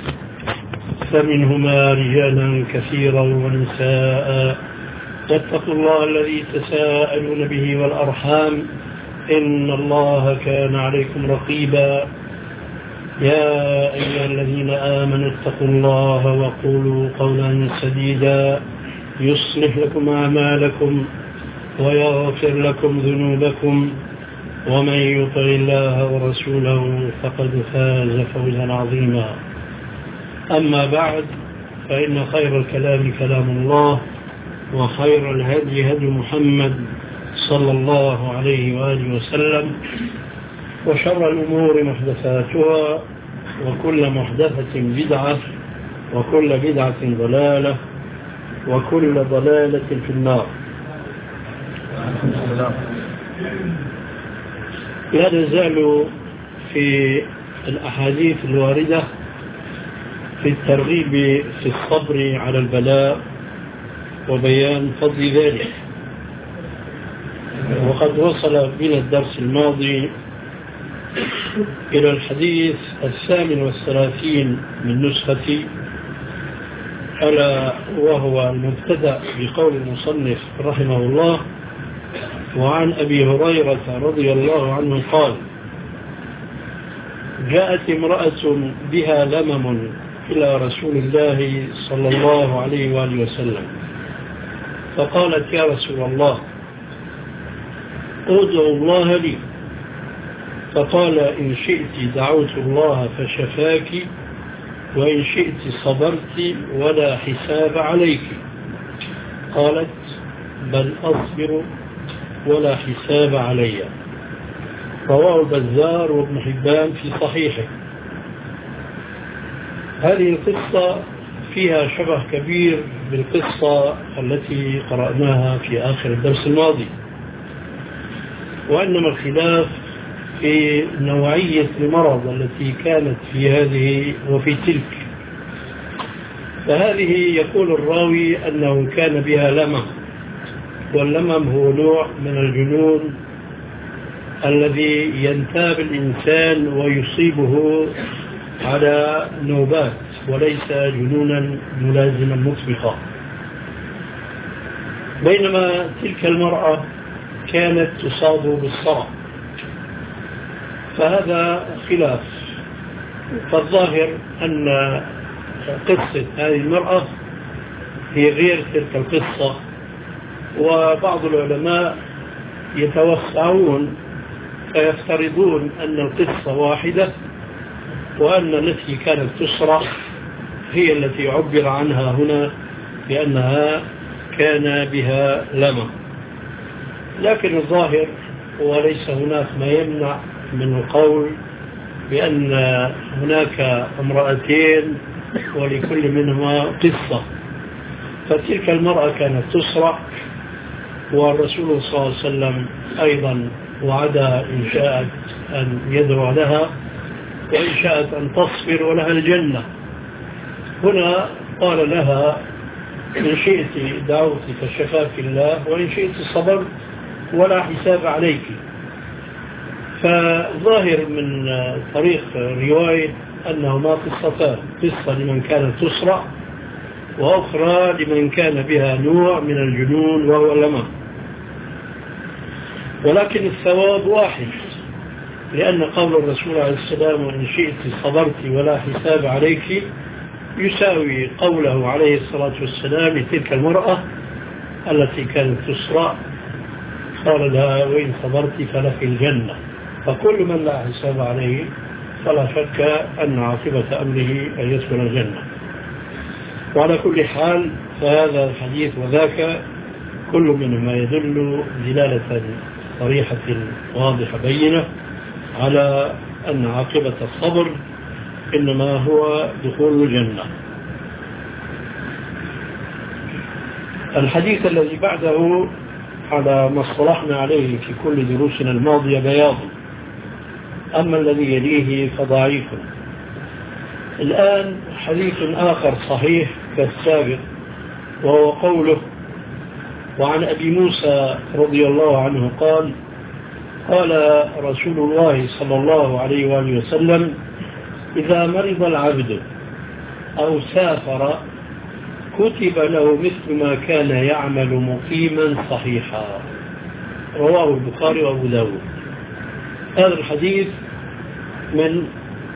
فمنهما رجالا كثيرا ونساء، واتقوا الله الذي تساءلون به والأرحام إن الله كان عليكم رقيبا. يا أيها الذين آمنوا اتقوا الله وقولوا قولا سديدا يصلح لكم أعمالكم ويغفر لكم ذنوبكم، ومن يطع الله ورسوله فقد فاز فوزا عظيما. أما بعد، فإن خير الكلام كلام الله، وخير الهدي هدي محمد صلى الله عليه وآله وسلم، وشر الأمور محدثاتها، وكل محدثة بدعة، وكل بدعة ضلالة، وكل ضلالة في النار. لا نزال في الأحاديث الواردة في الترغيب في الصبر على البلاء وبيان فضل ذلك. وقد وصل بنا الدرس الماضي إلى الحديث الثامن والثلاثين من نسختي، ألا وهو المبتدأ بقول المصنف رحمه الله: وعن أبي هريرة رضي الله عنه قال: جاءت امرأة بها لمم إلى رسول الله صلى الله عليه وآله وسلم، فقالت: يا رسول الله، ادعو الله لي. فقال: إن شئت دعوت الله فشفاك، وإن شئت صبرت ولا حساب عليك. قالت: بل أصبر ولا حساب علي. رواه البزار وابن حبان في صحيحه. هذه القصة فيها شبه كبير بالقصة التي قرأناها في آخر الدرس الماضي، وإنما الخلاف في نوعية المرض التي كانت في هذه وفي تلك. فهذه يقول الراوي أنه كان بها لمم، واللمم هو نوع من الجنون الذي ينتاب الإنسان ويصيبه على نوبات. وليس جنونا ملازما مطبقا. بينما تلك المرأة كانت تصاب بالصرع، فهذا خلاف. فالظاهر أن قصة هذه المرأة هي غير تلك القصة، وبعض العلماء يتوسعون فيفترضون أن القصة واحدة، وأن التي كانت تسرع هي التي عبر عنها هنا بأنها كان بها لمع. لكن الظاهر وليس هناك ما يمنع من القول بأن هناك امرأتين ولكل منهما قصة. فتلك المرأة كانت تسرع، والرسول صلى الله عليه وسلم أيضا وعدها إن شاءت أن يدعو لها، وإن شاءت أن تصبر ولها الجنة. هنا قال لها إن شئت دعوت فشفاك الله، وإن شئت صبرت ولا حساب عليك. فظاهر من طريق رواية أنهما قصتان، قصة لمن كانت تسرع، وأخرى لمن كان بها نوع من الجنون وهو اللمع. ولكن الثواب واحد، لأن قول الرسول عليه السلام وإن شئت صبرت ولا حساب عليك يساوي قوله عليه الصلاة والسلام لتلك المرأة التي كانت تسرع، قال لها وإن صبرت فلك الجنة. فكل من لا حساب عليه فلا شك أن عاقبة أمره أن يدخل الجنة. وعلى كل حال فهذا الحديث وذاك كل منهما يدل دلالة صريحة واضحة بينة على أن عاقبة الصبر إنما هو دخول الجنة. الحديث الذي بعده على ما اصطلحنا عليه في كل دروسنا الماضية بياض، أما الذي يليه فضعيف. الآن حديث آخر صحيح كالسابق، وهو قوله وعن أبي موسى رضي الله عنه قال قال رسول الله صلى الله عليه وآله وسلم إذا مرض العبد أو سافر كتب له مثل ما كان يعمل مقيما صحيحا. رواه البخاري وأبو داود. هذا الحديث من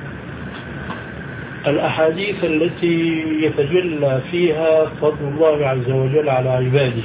الأحاديث التي يتجلى فيها فضل الله عز وجل على عباده،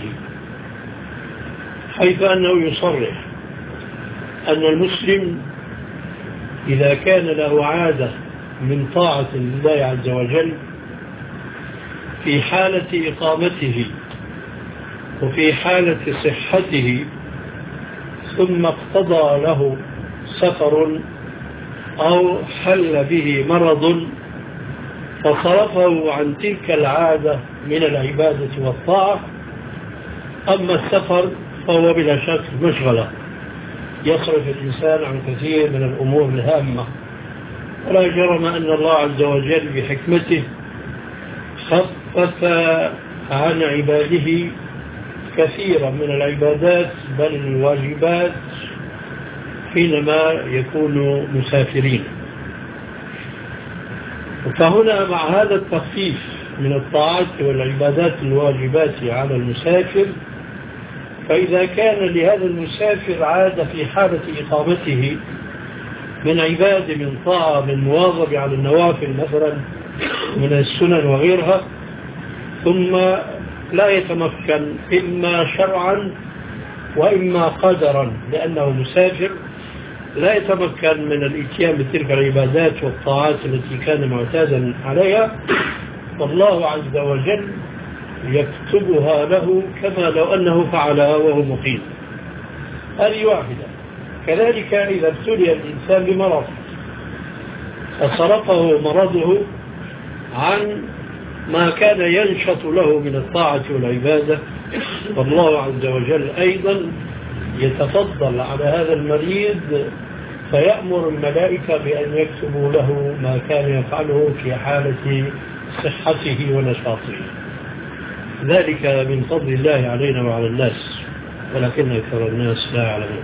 حيث أنه يصرح أن المسلم إذا كان له عادة من طاعة الله عز وجل في حالة إقامته وفي حالة صحته، ثم اقتضى له سفر أو حل به مرض فصرفه عن تلك العادة من العبادة والطاعة، أما السفر فهو بلا شك مشغلة يصرف الإنسان عن كثير من الأمور الهامة. ولا جرم أن الله عز وجل بحكمته خفف عن عباده كثيرا من العبادات بل الواجبات حينما يكونوا مسافرين. فهنا مع هذا التخفيف من الطاعات والعبادات الواجبات على المسافر، فإذا كان لهذا المسافر عادة في حالة إقامته من عبادة من طاعة من مواظبة على النوافل مثلا من السنن وغيرها، ثم لا يتمكن إما شرعا وإما قدرا لأنه مسافر، لا يتمكن من الاتيان بتلك العبادات والطاعات التي كان معتادا عليها، والله عز وجل يكتبها له كما لو أنه فعلها وهو مقيم. هذه واحدة. كذلك إذا ابتلي الإنسان بمرض فصرفه مرضه عن ما كان ينشط له من الطاعة والعبادة، والله عز وجل أيضا يتفضل على هذا المريض فيأمر الملائكة بأن يكتبوا له ما كان يفعله في حالة صحته ونشاطه. ذلك من فضل الله علينا وعلى الناس، ولكن أكثر الناس لا يعلمون.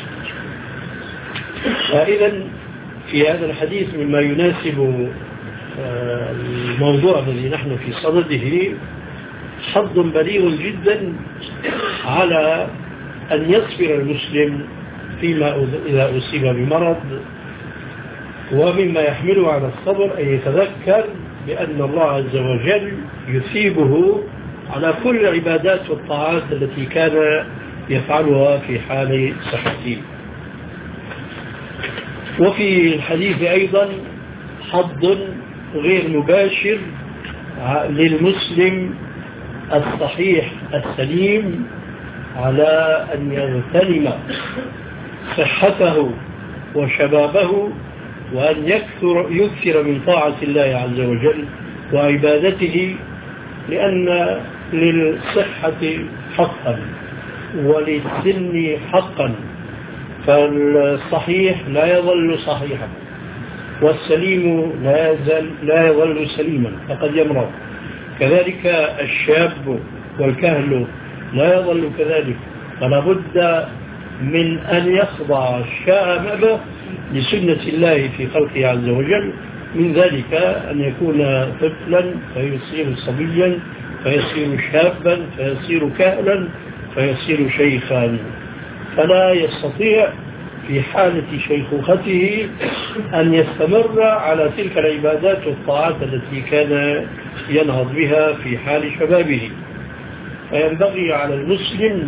فإذا في هذا الحديث مما يناسب الموضوع الذي نحن في صدده حظ بليغ جدا على أن يصبر المسلم فيما إذا أصيب بمرض، ومما يحمله على الصبر أن يتذكر بأن الله عز وجل يثيبه على كل العبادات والطاعات التي كان يفعلها في حال صحته. وفي الحديث أيضا حظ غير مباشر للمسلم الصحيح السليم على أن يغتنم صحته وشبابه، وأن يكثر, يكثر من طاعة الله عز وجل وعبادته، لأن للصحة حقا وللسن حقا، فالصحيح لا يظل صحيحا والسليم لا يزال لا يظل سليما فقد يمرض، كذلك الشاب والكهل لا يظل كذلك، فلا بد من أن يخضع شاء ماذا لسنة الله في خلقه عز وجل، من ذلك أن يكون طفلا فيصير صبيا فيصير شابا فيصير كهلا فيصير شيخا، فلا يستطيع في حالة شيخوخته أن يستمر على تلك العبادات والطاعات التي كان ينهض بها في حال شبابه. فينبغي على المسلم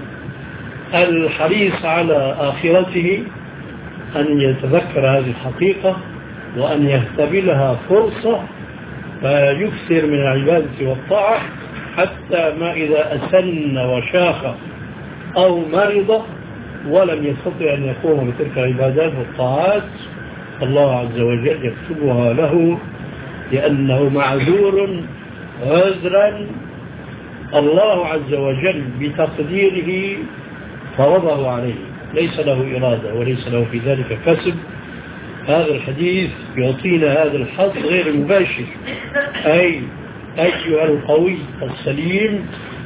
الحريص على آخرته أن يتذكر هذه الحقيقة وأن يهتبلها فرصة فيكثر من العبادة والطاعة، حتى ما إذا أسن وشاخ أو مرض ولم يستطع أن يقوم بتلك العبادات والطاعات، الله عز وجل يكتبها له لأنه معذور عذرا الله عز وجل بتقديره فرضه عليه، ليس له إرادة وليس له في ذلك كسب. هذا الحديث يعطينا هذا الحظ غير المباشر، أي أيها القوي السليم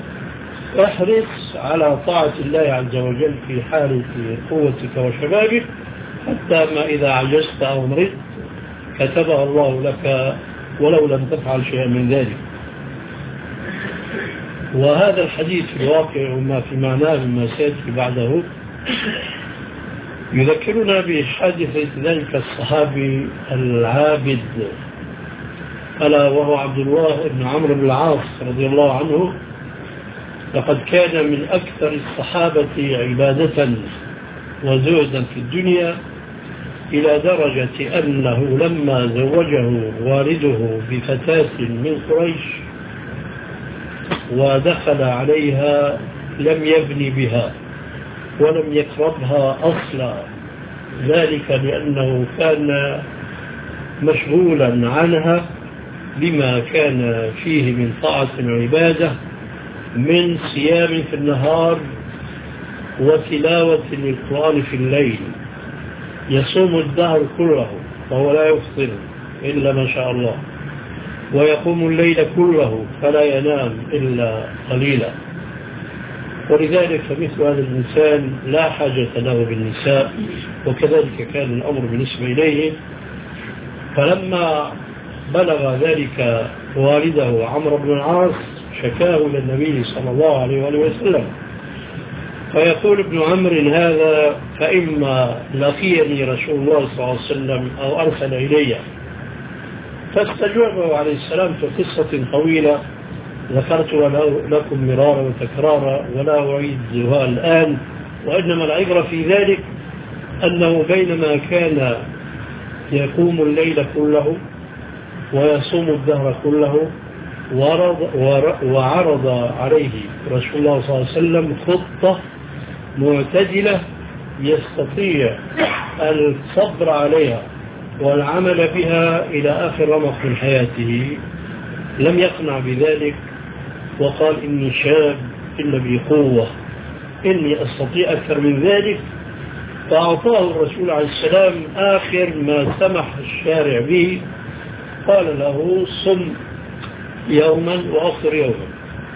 احرص على طاعة الله عز وجل في حالة قوتك وشبابك، حتى ما إذا عجزت أو مرضت كتبها الله لك ولو لم تفعل شيئا من ذلك. وهذا الحديث في الواقع وما في معناه مما سيأتي بعده يذكرنا بحادثة ذلك الصحابي العابد، ألا وهو عبد الله بن عمرو بن العاص رضي الله عنه. لقد كان من أكثر الصحابة عبادة وزهدا في الدنيا، إلى درجة أنه لما زوجه والده بفتاة من قريش ودخل عليها لم يبني بها ولم يقربها أصلا، ذلك لأنه كان مشغولا عنها بما كان فيه من طاعة وعبادة، من صيام في النهار وتلاوة للقرآن في الليل، يصوم الدهر كله وهو لا يفطر إلا ما شاء الله، ويقوم الليل كله فلا ينام إلا قليلا. ولذلك فمثل هذا الإنسان لا حاجة له بالنساء، وكذلك كان الأمر بالنسبة إليه. فلما بلغ ذلك والده عمرو بن العاص شكاه إلى النبي صلى الله عليه وآله وسلم، فيقول ابن عمرو هذا فإما لقيني رسول الله صلى الله عليه وسلم أو أرسل إلي، فاستجابه عليه السلام في قصة طويلة ذكرتها لكم مرارا وتكرارا ولا أعيدها الآن، وإنما العبرة في ذلك أنه بينما كان يقوم الليل كله ويصوم الدهر كله وعرض عليه رسول الله صلى الله عليه وسلم خطة معتدلة يستطيع الصبر عليها والعمل بها إلى آخر رمق من حياته، لم يقنع بذلك وقال إني شاب إلا بي قوة، إني أستطيع أكثر من ذلك. فأعطاه الرسول عليه السلام آخر ما سمح الشارع به، قال له صم يوما وأفطر يوما،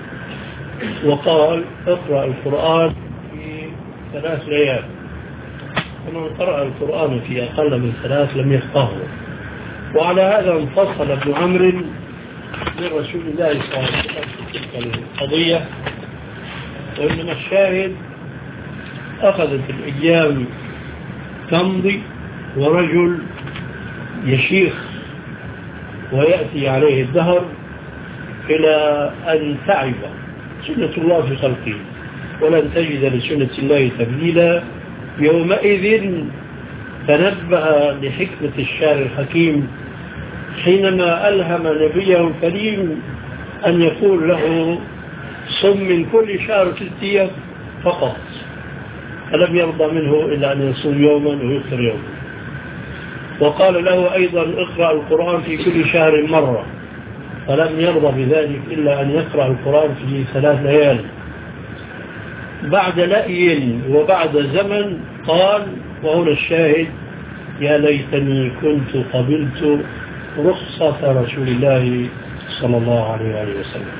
وقال اقرأ القرآن في ثلاث ليال، ومن قرأ القرآن في أقل من ثلاث لم يفقهه. وعلى هذا انفصل ابن عمرو من رسول الله صلى الله عليه وسلم في تلك القضية. وإنما الشاهد أخذت الأيام تمضي ورجل يشيخ ويأتي عليه الدهر إلى أن تعب سنة الله في خلقه ولن تجد لسنة الله تبديلا. يومئذ تنبأ لحكمة الشاعر الحكيم حينما ألهم نبيه الكريم أن يقول له صم من كل شهر ست أيام فقط، فلم يرضى منه إلا أن يصوم يوما ويفطر يوما. وقال له أيضا اقرأ القرآن في كل شهر مرة، فلم يرضى بذلك إلا أن يقرأ القرآن في ثلاث ليال. بعد لأي وبعد زمن قال، وهنا الشاهد: يا ليتني كنت قبلت رخصة رسول الله صلى الله عليه وآله وسلم.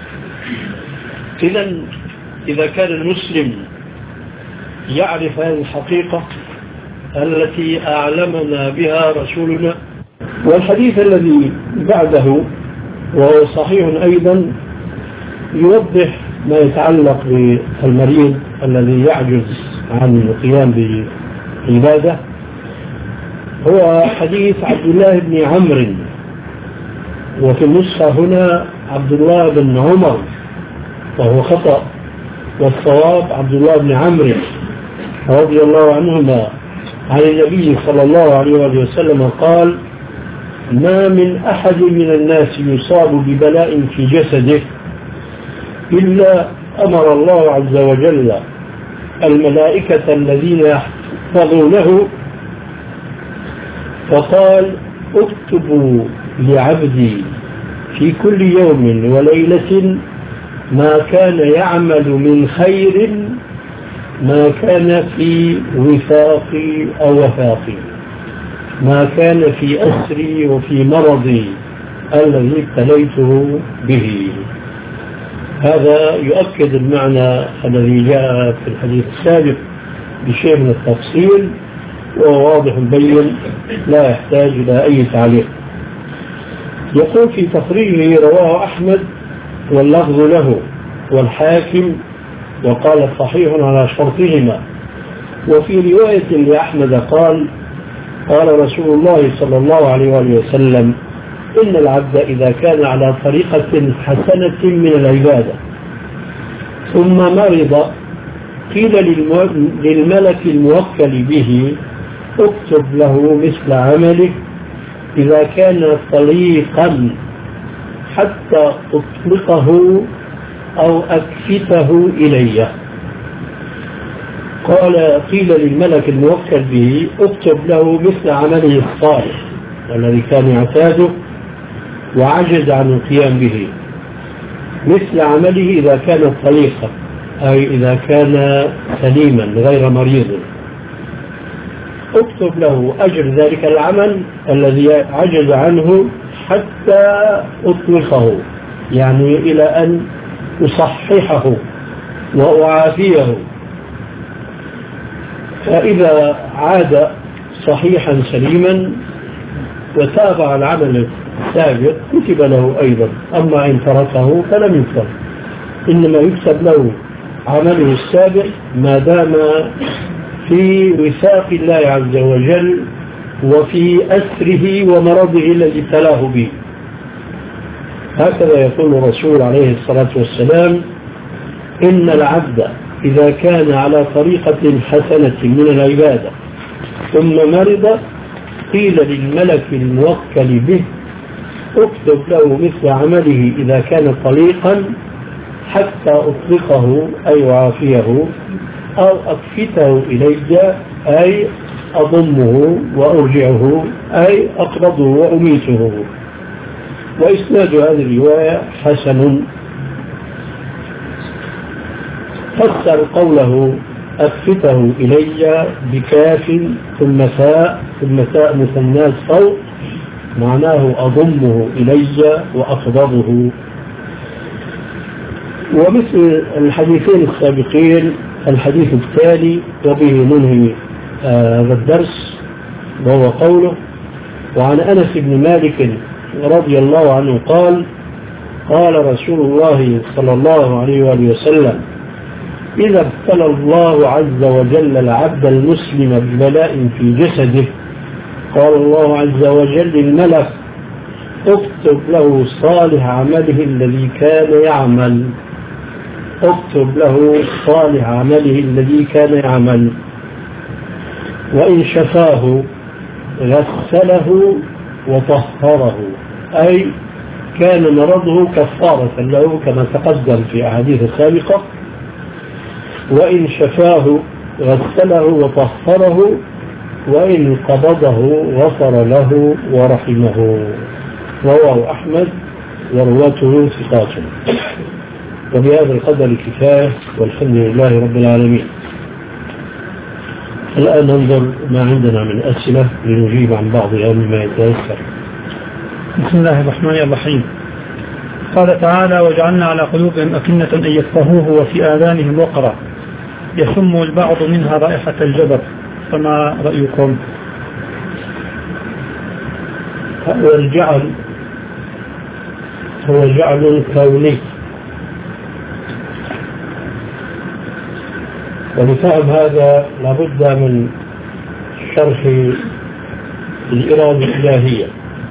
إذن إذا كان المسلم يعرف هذه الحقيقة التي أعلمنا بها رسولنا، والحديث الذي بعده وهو صحيح أيضا يوضح ما يتعلق بالمريض الذي يعجز عن القيام بعبادة، هو حديث عبد الله بن عمرو، وفي النسخة هنا عبد الله بن عمر وهو خطأ، والصواب عبد الله بن عمرو رضي الله عنهما عن النبي صلى الله عليه وسلم قال: ما من أحد من الناس يصاب ببلاء في جسده إلا أمر الله عز وجل الملائكة الذين يحفظونه فقال: اكتبوا لعبدي في كل يوم وليلة ما كان يعمل من خير ما كان في وفاقي أو وفاقي، ما كان في أسري وفي مرضي الذي ابتليته به. هذا يؤكد المعنى الذي جاء في الحديث السابق بشيء من التفصيل، وهو واضح بين لا يحتاج إلى أي تعليق. يقول في تخريجه: رواه أحمد واللفظ له والحاكم وقال صحيح على شرطهما. وفي رواية لأحمد قال: قال رسول الله صلى الله عليه وسلم: إن العبد إذا كان على طريقة حسنة من العبادة ثم مرض قيل للملك الموكل به: اكتب له مثل عمله إذا كان طليقا حتى أطلقه أو أكفته إلي. قال: قيل للملك الموكل به: اكتب له مثل عمله الصالح الذي كان يعتاده وعجز عن القيام به، مثل عمله إذا كان طليقا، أي إذا كان سليما غير مريض. اكتب له أجر ذلك العمل الذي عجز عنه حتى أطلقه، يعني إلى أن أصححه وأعافيه. فإذا عاد صحيحا سليما وتابع العمل السابق كتب له أيضا، أما إن تركه فلم يكتب، إنما يكتب له عمله السابق ما دام في وفاق الله عز وجل وفي أسره ومرضه الذي ابتلاه به. هكذا يقول الرسول عليه الصلاة والسلام: إن العبد إذا كان على طريقة حسنة من العبادة ثم مرض قيل للملك الموكل به: اكتب له مثل عمله إذا كان طليقا حتى أطلقه أي أعافيه أو أكفته إلي أي أضمه وأرجعه أي أقبضه وأميته. وإسناد هذه الرواية حسن. فسر قوله أكفته إلي بكاف ثم فاء ثم تاء مثنى الصوت، معناه أضمه إلي وأقبضه. ومثل الحديثين السابقين الحديث التالي وبه ننهي هذا آه الدرس، وهو قوله: وعن أنس بن مالك رضي الله عنه قال قال رسول الله صلى الله عليه وآله وسلم إذا ابتلى الله عز وجل العبد المسلم ببلاء في جسده قال الله عز وجل للملك اكتب له صالح عمله الذي كان يعمل اكتب له صالح عمله الذي كان يعمل وإن شفاه غسله وطهره، أي كان مرضه كفارة له كما تقدم في أحاديث السابقة. وإن شفاه غسله وطهره وإن قبضه غفر له ورحمه. رواه أحمد ورواته ثقات. وبهذا القدر كفاية والحمد لله رب العالمين. الآن ننظر ما عندنا من أسئلة لنجيب عن بعضها مما يتيسر. بسم الله الرحمن الرحيم. قال تعالى وجعلنا على قلوبهم أكنة أن يفقهوه وفي آذانهم وقرا يشم البعض منها رائحة الجبر، فما رأيكم؟ هو الجعل هو جعل كوني، ولفهم هذا لابد من شرح الإرادة الإلهية.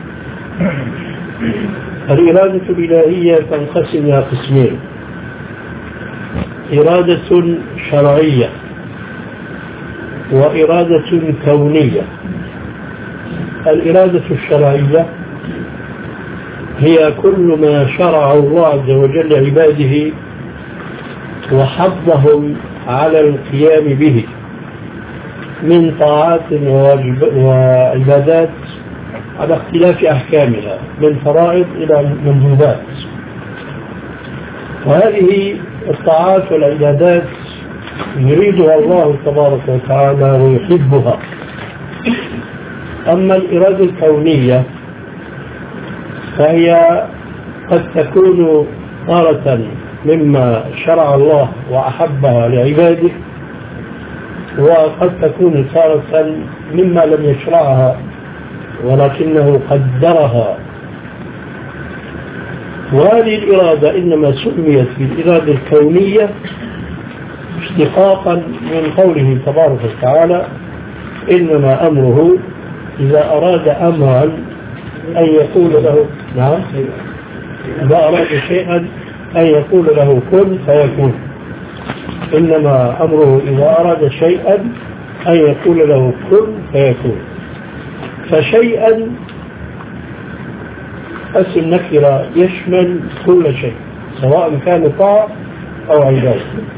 الإرادة الإلهية تنقسم إلى قسمين: إرادة شرعية وإرادة كونية. الإرادة الشرعية هي كل ما شرع الله عز وجل لعباده وحضهم على القيام به من طاعات وعبادات على اختلاف أحكامها من فرائض إلى مندوبات. وهذه الطاعات والعبادات يريدها الله تبارك وتعالى ويحبها. أما الإرادة الكونية فهي قد تكون تارة مما شرع الله وأحبها لعباده، وقد تكون تارة مما لم يشرعها ولكنه قدرها. وهذه الإرادة إنما سميت بالإرادة الكونية اشتقاقا من قوله تبارك وتعالى إنما أمره إذا أراد أمرا أن يقول له نعم إذا أراد شيئا أن يقول له كن فيكون. إنما أمره إذا أراد شيئا أن يقول له كن فيكون. فشيئا اسم نكرة يشمل كل شيء سواء كان طاعة أو عبادة،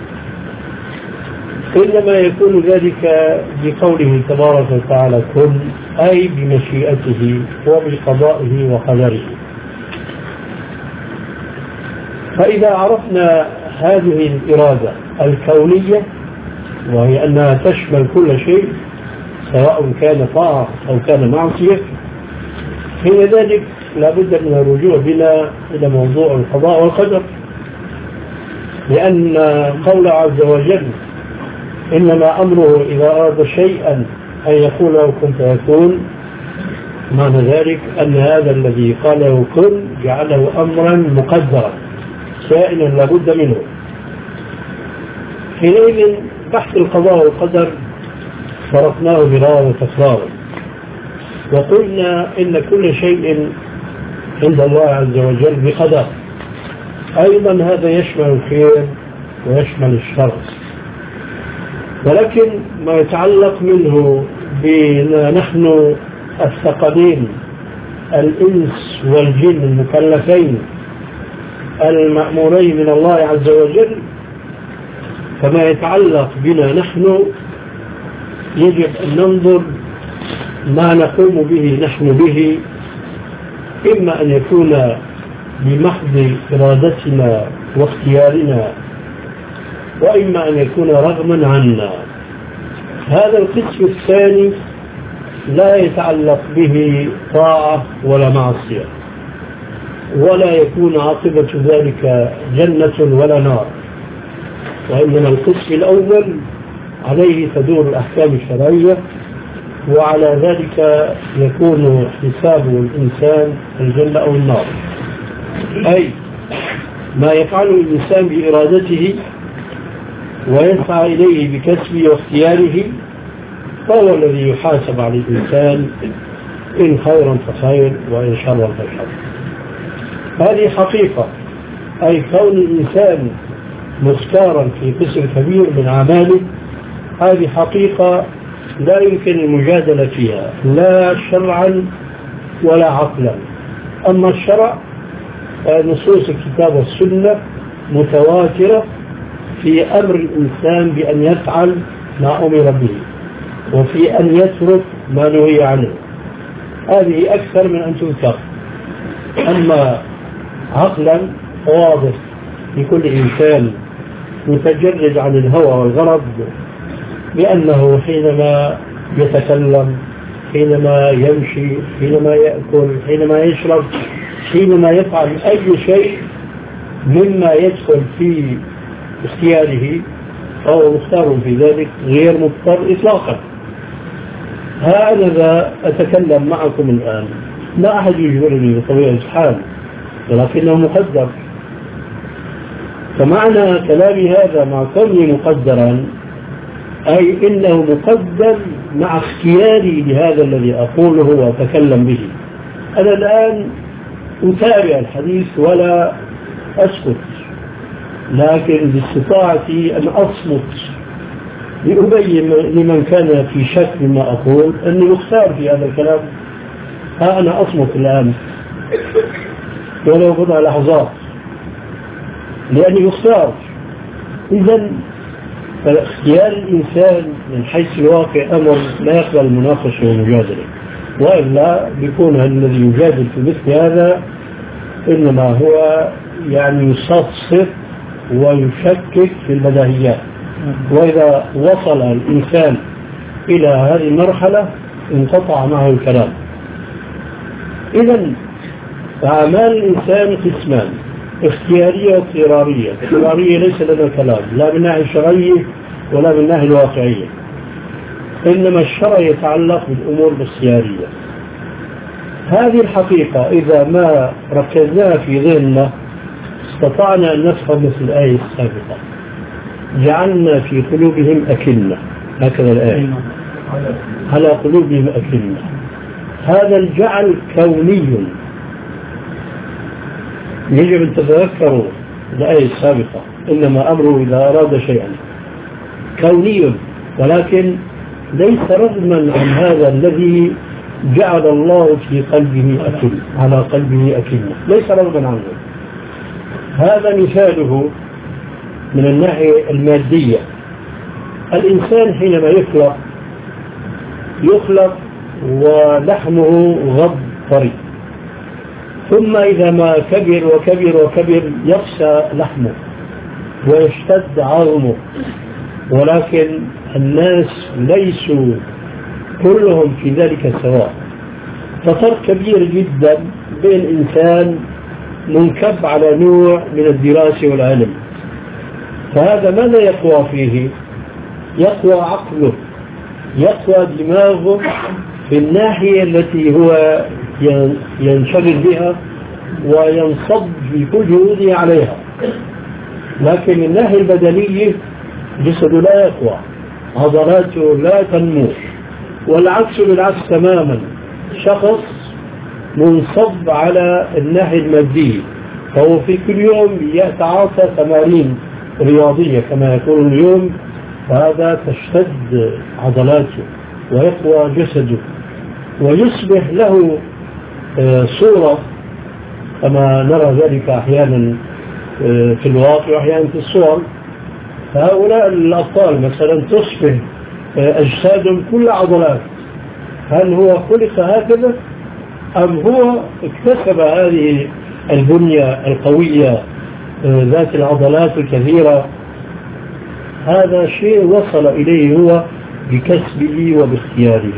إنما يكون ذلك بقوله تبارك وتعالى كن، أي بمشيئته وبقضائه وقدره. فإذا عرفنا هذه الإرادة الكونية وهي أنها تشمل كل شيء سواء كان طاعة أو كان معصية، حين ذلك لابد من الرجوع بنا إلى موضوع القضاء والقدر، لأن قول عز وجل إنما أمره إذا أراد شيئا أن يقول له كن فيكون، معنى ذلك أن هذا الذي قاله كن جعله أمرا مقدرا كائنا لابد منه. حينئذ بحث القضاء والقدر فرقناه مرارا وتكرارا، وقلنا إن كل شيء عند الله عز وجل بقدر. أيضا هذا يشمل الخير ويشمل الشر، ولكن ما يتعلق منه بنا نحن الثقلين الإنس والجن المكلفين المأمورين من الله عز وجل، فما يتعلق بنا نحن يجب أن ننظر ما نقوم به نحن به، إما أن يكون بمحض إرادتنا واختيارنا، وإما أن يكون رغما عنا. هذا القسم الثاني لا يتعلق به طاعة ولا معصية، ولا يكون عاقبة ذلك جنة ولا نار، وإنما القسم الأول عليه تدور الأحكام الشرعية وعلى ذلك يكون حساب الإنسان الجنة أو النار. أي ما يفعله الإنسان بإرادته ويسعى إليه بكسبه واختياره فهو الذي يحاسب على الإنسان، إن خيرا فخير وإن شرا فشر. هذه حقيقة، أي كون الإنسان مختارا في قسم كبير من أعماله، هذه حقيقة لا يمكن المجادلة فيها لا شرعا ولا عقلا. أما الشرع نصوص الكتاب والسنة متواترة في أمر الإنسان بأن يفعل ما أمر به وفي أن يترك ما نهي عنه، هذه أكثر من أن تذكر. أما عقلا واضح لكل إنسان متجرد عن الهوى والغرض بأنه حينما يتكلم، حينما يمشي، حينما يأكل، حينما يشرب، حينما يفعل أي شيء مما يدخل في اختياره فهو مختار في ذلك غير مضطر إطلاقا. هذا أتكلم معكم الآن، لا أحد يجبرني بطبيعة الحال ولكنه مقدر. فمعنى كلامي هذا مع كوني مقدرا أي إنه مقدر مع اختياري لهذا الذي أقوله وأتكلم به. أنا الآن أتابع الحديث ولا أسكت، لكن باستطاعتي أن أصمت لأبين لمن كان في شك مما أقول أني مختار في هذا الكلام. ها أنا أصمت الآن ولو بضع لحظات لأني مختار. إذن فاختيار الإنسان من حيث الواقع أمر لا يقبل المناقشة والمجادلة، وإلا بيكون الذي يجادل في مثل هذا إنما هو يعني يستصف ويشكك في البديهيات. وإذا وصل الإنسان إلى هذه المرحلة انقطع معه الكلام. إذن أعمال الإنسان قسمان، اختيارية واضطرارية. اضطرارية ليس لنا كلام لا من الناحية الشرعية ولا من الناحية الواقعية، إنما الشرع يتعلق بالأمور الاختيارية. هذه الحقيقة إذا ما ركزنا في ذهننا استطعنا أن نفهم مثل الآية السابقة: جعلنا في قلوبهم أكنة، هكذا الآية، على قلوبهم أكنة. هذا الجعل كوني، يجب أن تتذكروا الآية السابقة: إنما أمره إذا أراد شيئا كوني، ولكن ليس رغما عن هذا الذي جعل الله في قلبه أكل، على قلبه أكنة، ليس رغما عنه. هذا مثاله من الناحية المادية. الإنسان حينما يخلق يخلق ولحمه غض طري، ثم إذا ما كبر وكبر وكبر يقسى لحمه ويشتد عظمه. ولكن الناس ليسوا كلهم في ذلك سواء، ففرق كبير جدا بين إنسان منكب على نوع من الدراسة والعلم، فهذا ماذا يقوى فيه؟ يقوى عقله، يقوى دماغه في الناحية التي هو ينشغل بها وينصب في كل جهوده عليها. لكن من الناحية البدنية جسده لا يقوى، عضلاته لا تنمو، والعكس بالعكس تماما. شخص منصب على الناحية المادية فهو في كل يوم يتعاطى تمارين رياضية كما يقول اليوم، فهذا تشتد عضلاته ويقوى جسده ويصبح له صورة كما نرى ذلك أحيانا في الواقع وأحيانا في الصور. فهؤلاء الأبطال مثلا تصبح أجسادهم كل عضلات. هل هو خلق هكذا أم هو اكتسب هذه البنية القوية ذات العضلات الكثيرة؟ هذا شيء وصل إليه هو بكسبه وباختياره.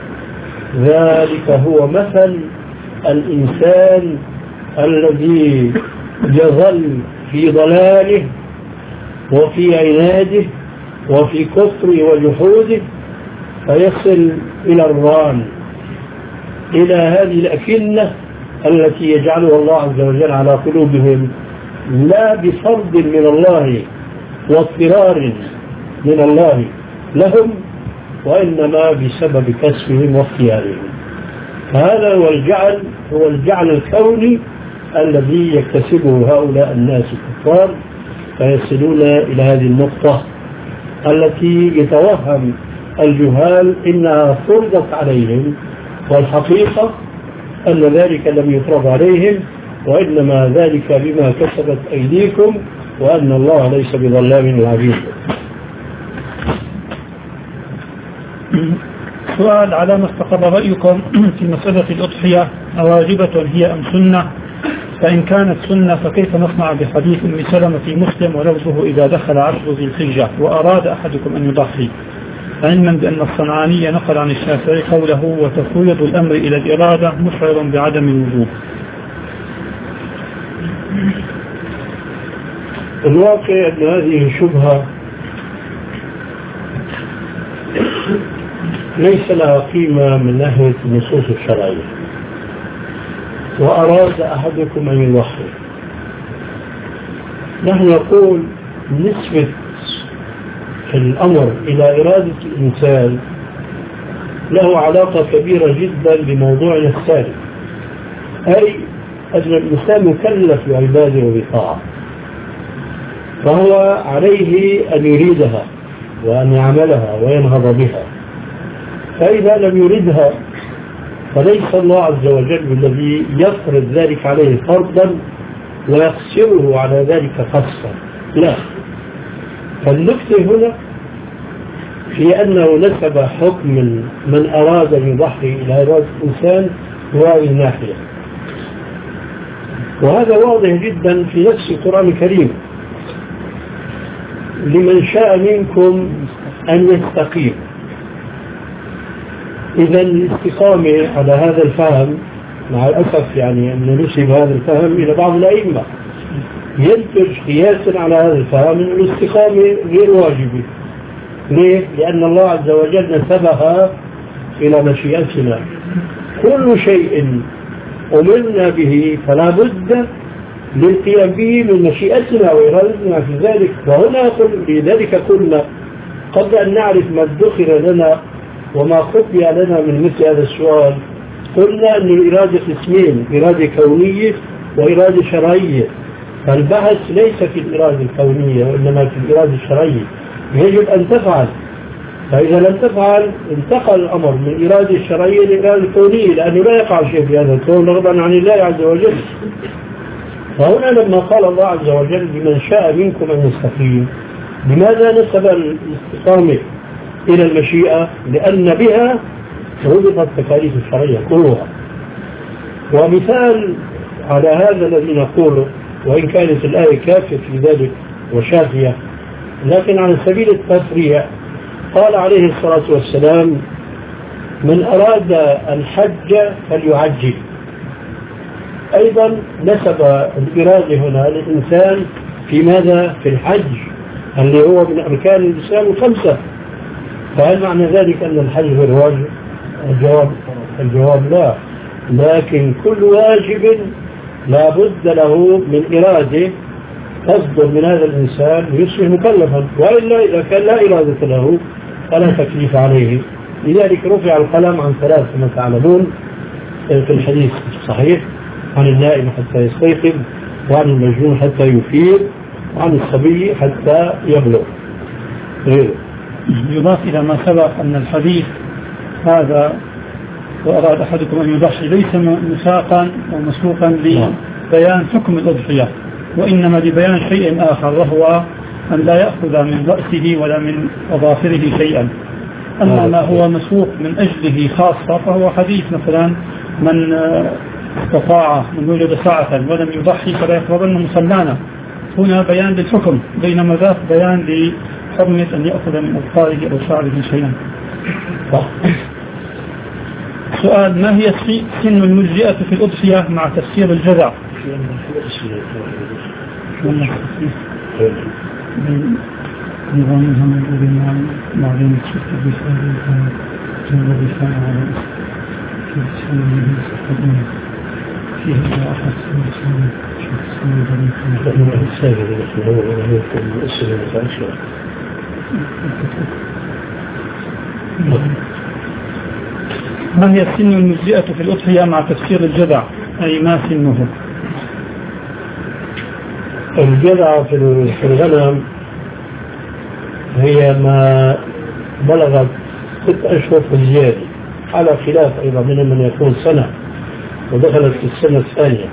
ذلك هو مثل الإنسان الذي يظل في ضلاله وفي عناده وفي كفره وجحوده، فيصل إلى الران، إلى هذه الأكنة التي يجعلها الله عز وجل على قلوبهم، لا بفرض من الله واضطرار من الله لهم، وإنما بسبب كسبهم واختيارهم. هذا هو الجعل، هو الجعل الكوني الذي يكتسبه هؤلاء الناس الكفار، فيصلون إلى هذه النقطة التي يتوهم الجهال إنها فرضت عليهم، والحقيقة أن ذلك لم يفرض عليهم، وإنما ذلك بما كسبت أيديكم، وأن الله ليس بظلام للعبيد. سؤال: على ما استقر رأيكم في مسألة الأضحية، أواجبة هي أم سنة؟ فإن كانت سنة فكيف نصنع بحديث أم سلمة في مسلم ولفظه إذا دخل عشر ذي الحجة وأراد أحدكم أن يضحي، علما بأن الصنعاني نقل عن الشافعي قوله وتفويض الأمر إلى الإرادة مشعر بعدم الوجوب؟ الواقع أن هذه شبهة ليس لها قيمة من ناحية النصوص الشرعية. وأراد أحدكم أن يضحي، نحن نقول نسبة الأمر إلى إرادة الإنسان له علاقة كبيرة جدا بموضوعنا الثاني، أي أن الإنسان مكلف بعباده وبطاعة، فهو عليه أن يريدها وأن يعملها وينهض بها. فإذا لم يردها فليس الله عز وجل الذي يفرض ذلك عليه فرضا ويقصره على ذلك قصرا، لا. فالنكتة هنا في أنه نسب حكم من أراد أن يضحي إلى إرادة الإنسان وهذه الناحية، وهذا واضح جدا في نفس القرآن الكريم: لمن شاء منكم أن يستقيم. إذا الاستقامة على هذا الفهم، مع الأسف يعني أن نسب هذا الفهم إلى بعض الأئمة، ينتج قياسا على هذا الفهم أن الاستقامة غير واجبة. ليه؟ لأن الله عز وجل نسبها إلى مشيئتنا. كل شيء أمرنا به فلا بد للقيام به من مشيئتنا وإرادتنا في ذلك. وهنا لذلك قلنا قبل أن نعرف ما ادخر لنا وما خفي لنا من مثل هذا السؤال، قلنا أن الإرادة قسمين: إرادة كونية وإرادة شرعية. فالبحث ليس في الإرادة الكونية وإنما في الإرادة الشرعية. يجب أن تفعل، فإذا لم تفعل انتقل الأمر من الإرادة الشرعية للإرادة الكونية، لأنه لا يقع شيء في هذا الكون رغبا عن الله عز وجل. فهنا لما قال الله عز وجل لمن شاء منكم أن يستقيم، لماذا نسب الاستقامة إلى المشيئة؟ لأن بها ربطت التكاليف الشرعية كلها. ومثال على هذا الذي نقوله، وإن كانت الآية كافية في ذلك وشافية، لكن على سبيل التفريع قال عليه الصلاة والسلام: من أراد الحج فليعجل. أيضا نسب الإرادة هنا للإنسان في ماذا؟ في الحج اللي هو من أركان الإسلام الخمسة. فهل معنى ذلك أن الحج غير واجب؟ الجواب الجواب لا، لكن كل واجب لا بد له من إرادة تصدر من هذا الإنسان ويصبح مكلفا، وإلا إذا كان لا إرادة له فلا تكليف عليه. لذلك رفع القلم عن ثلاث كما تعلمون في الحديث الصحيح: عن النائم حتى يستيقظ، وعن المجنون حتى يفيق، وعن الصبي حتى يبلغ. يضاف إلى ما سبق أن الحديث هذا وأراد أحدكم أن يضحي ليس مساقا ومسوقا لبيان حكم الأضحية، وإنما لبيان شيء آخر، وهو أن لا يأخذ من رأسه ولا من أظافره شيئا. أما ما هو مسوق من أجله خاصة فهو حديث مثلا: من استطاع من وجد ساعة ولم يضحي فلا يقربن مصلانا. هنا بيان للحكم، بينما ذاك بيان لحرمة أن يأخذ من أظفاره أو شعره شيئا. سؤال: ما هي سن المجزئة في الأضحية مع تفسير الجذع؟ نظامها موجود مع بين الشرطة الذي كان على في لسان النبي صلى الله عليه وسلم فيه إلى أحد سنة سنة شخص من ذلك لأنه السابق الذي هو له يكون السنة العشرة. ما هي السن المجزئة في الأضحية مع تفسير الجذع، أي ما سنه؟ الجذع في الغنم هي ما بلغت ست أشهر في الزيادة، على خلاف أيضا من من يكون سنة ودخلت في السنة الثانية.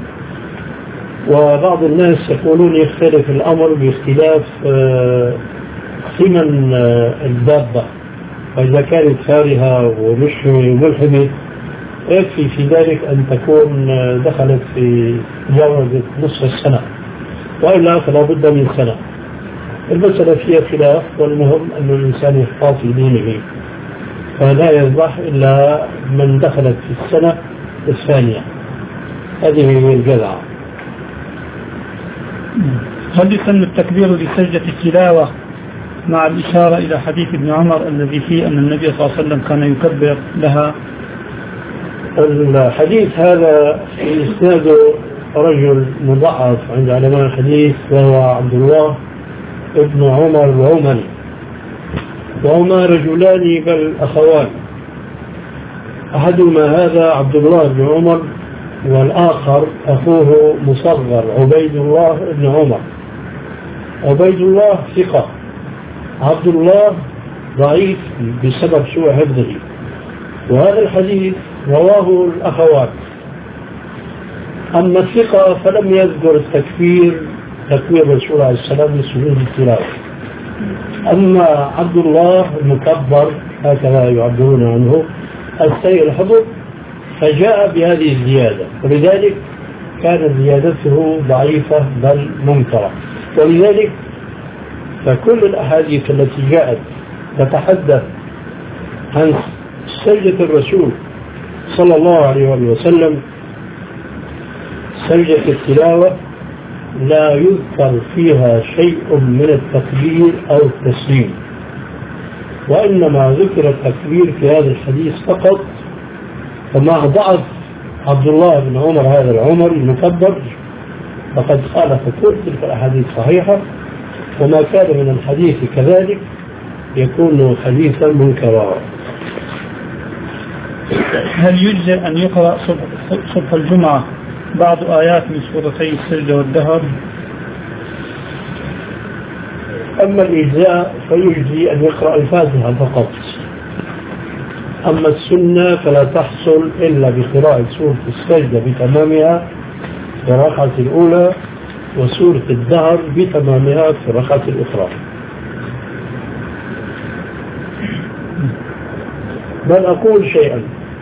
وبعض الناس يقولون يختلف الأمر باختلاف ثمن الدابة، فإذا كانت فارهة ومش ملحمة يكفي في ذلك أن تكون دخلت في جاوزة نصف السنة، وإلا فلا بد من سنة. المسألة فيها خلاف، والمهم أن الإنسان يحتاط في دينه، فلا يذبح إلا من دخلت في السنة الثانية. هذه هي الجذعة. هل يسن التكبير لسجدة التلاوة مع الإشارة إلى حديث ابن عمر الذي فيه أن النبي صلى الله عليه وسلم كان يكبر لها؟ الحديث هذا في إسناد رجل مضعف عند علماء الحديث، وهو عبد الله ابن عمر العمري، وهما رجلان بل أخوان، أحدهما هذا عبد الله بن عمر، والآخر أخوه مصغر عبيد الله بن عمر. عبيد الله ثقة، عبد الله ضعيف بسبب سوء حفظه. وهذا الحديث رواه الأخوات. أما الثقة فلم يذكر التكبير تكبير الرسول عليه السلام لسجود التلاوة. أما عبد الله المكبر هكذا يعبرون عنه السيء الحفظ، فجاء بهذه الزيادة، ولذلك كانت زيادته ضعيفة بل منكرة. ولذلك فكل الأحاديث التي جاءت تتحدث عن سجدة الرسول صلى الله عليه وسلم سجدة التلاوة لا يذكر فيها شيء من التكبير أو التسليم، وإنما ذكر التكبير في هذا الحديث فقط. فمع ضعف عبد الله بن عمر هذا العمر المكبر فقد خالف كل تلك الأحاديث صحيحة، وما كان من الحديث كذلك يكون حديثا منكرا. هل يجزئ أن يقرأ صبح الجمعة بعض آيات من سورتي السجدة والدهر؟ أما الإجزاء فيجزي أن يقرأ الفاتحة فقط. أما السنة فلا تحصل إلا بقراءة سورة السجدة بتمامها في الركعة الأولى، وسورة الدهر بتمامها في الركعة الأخرى. بل أقول شيئا،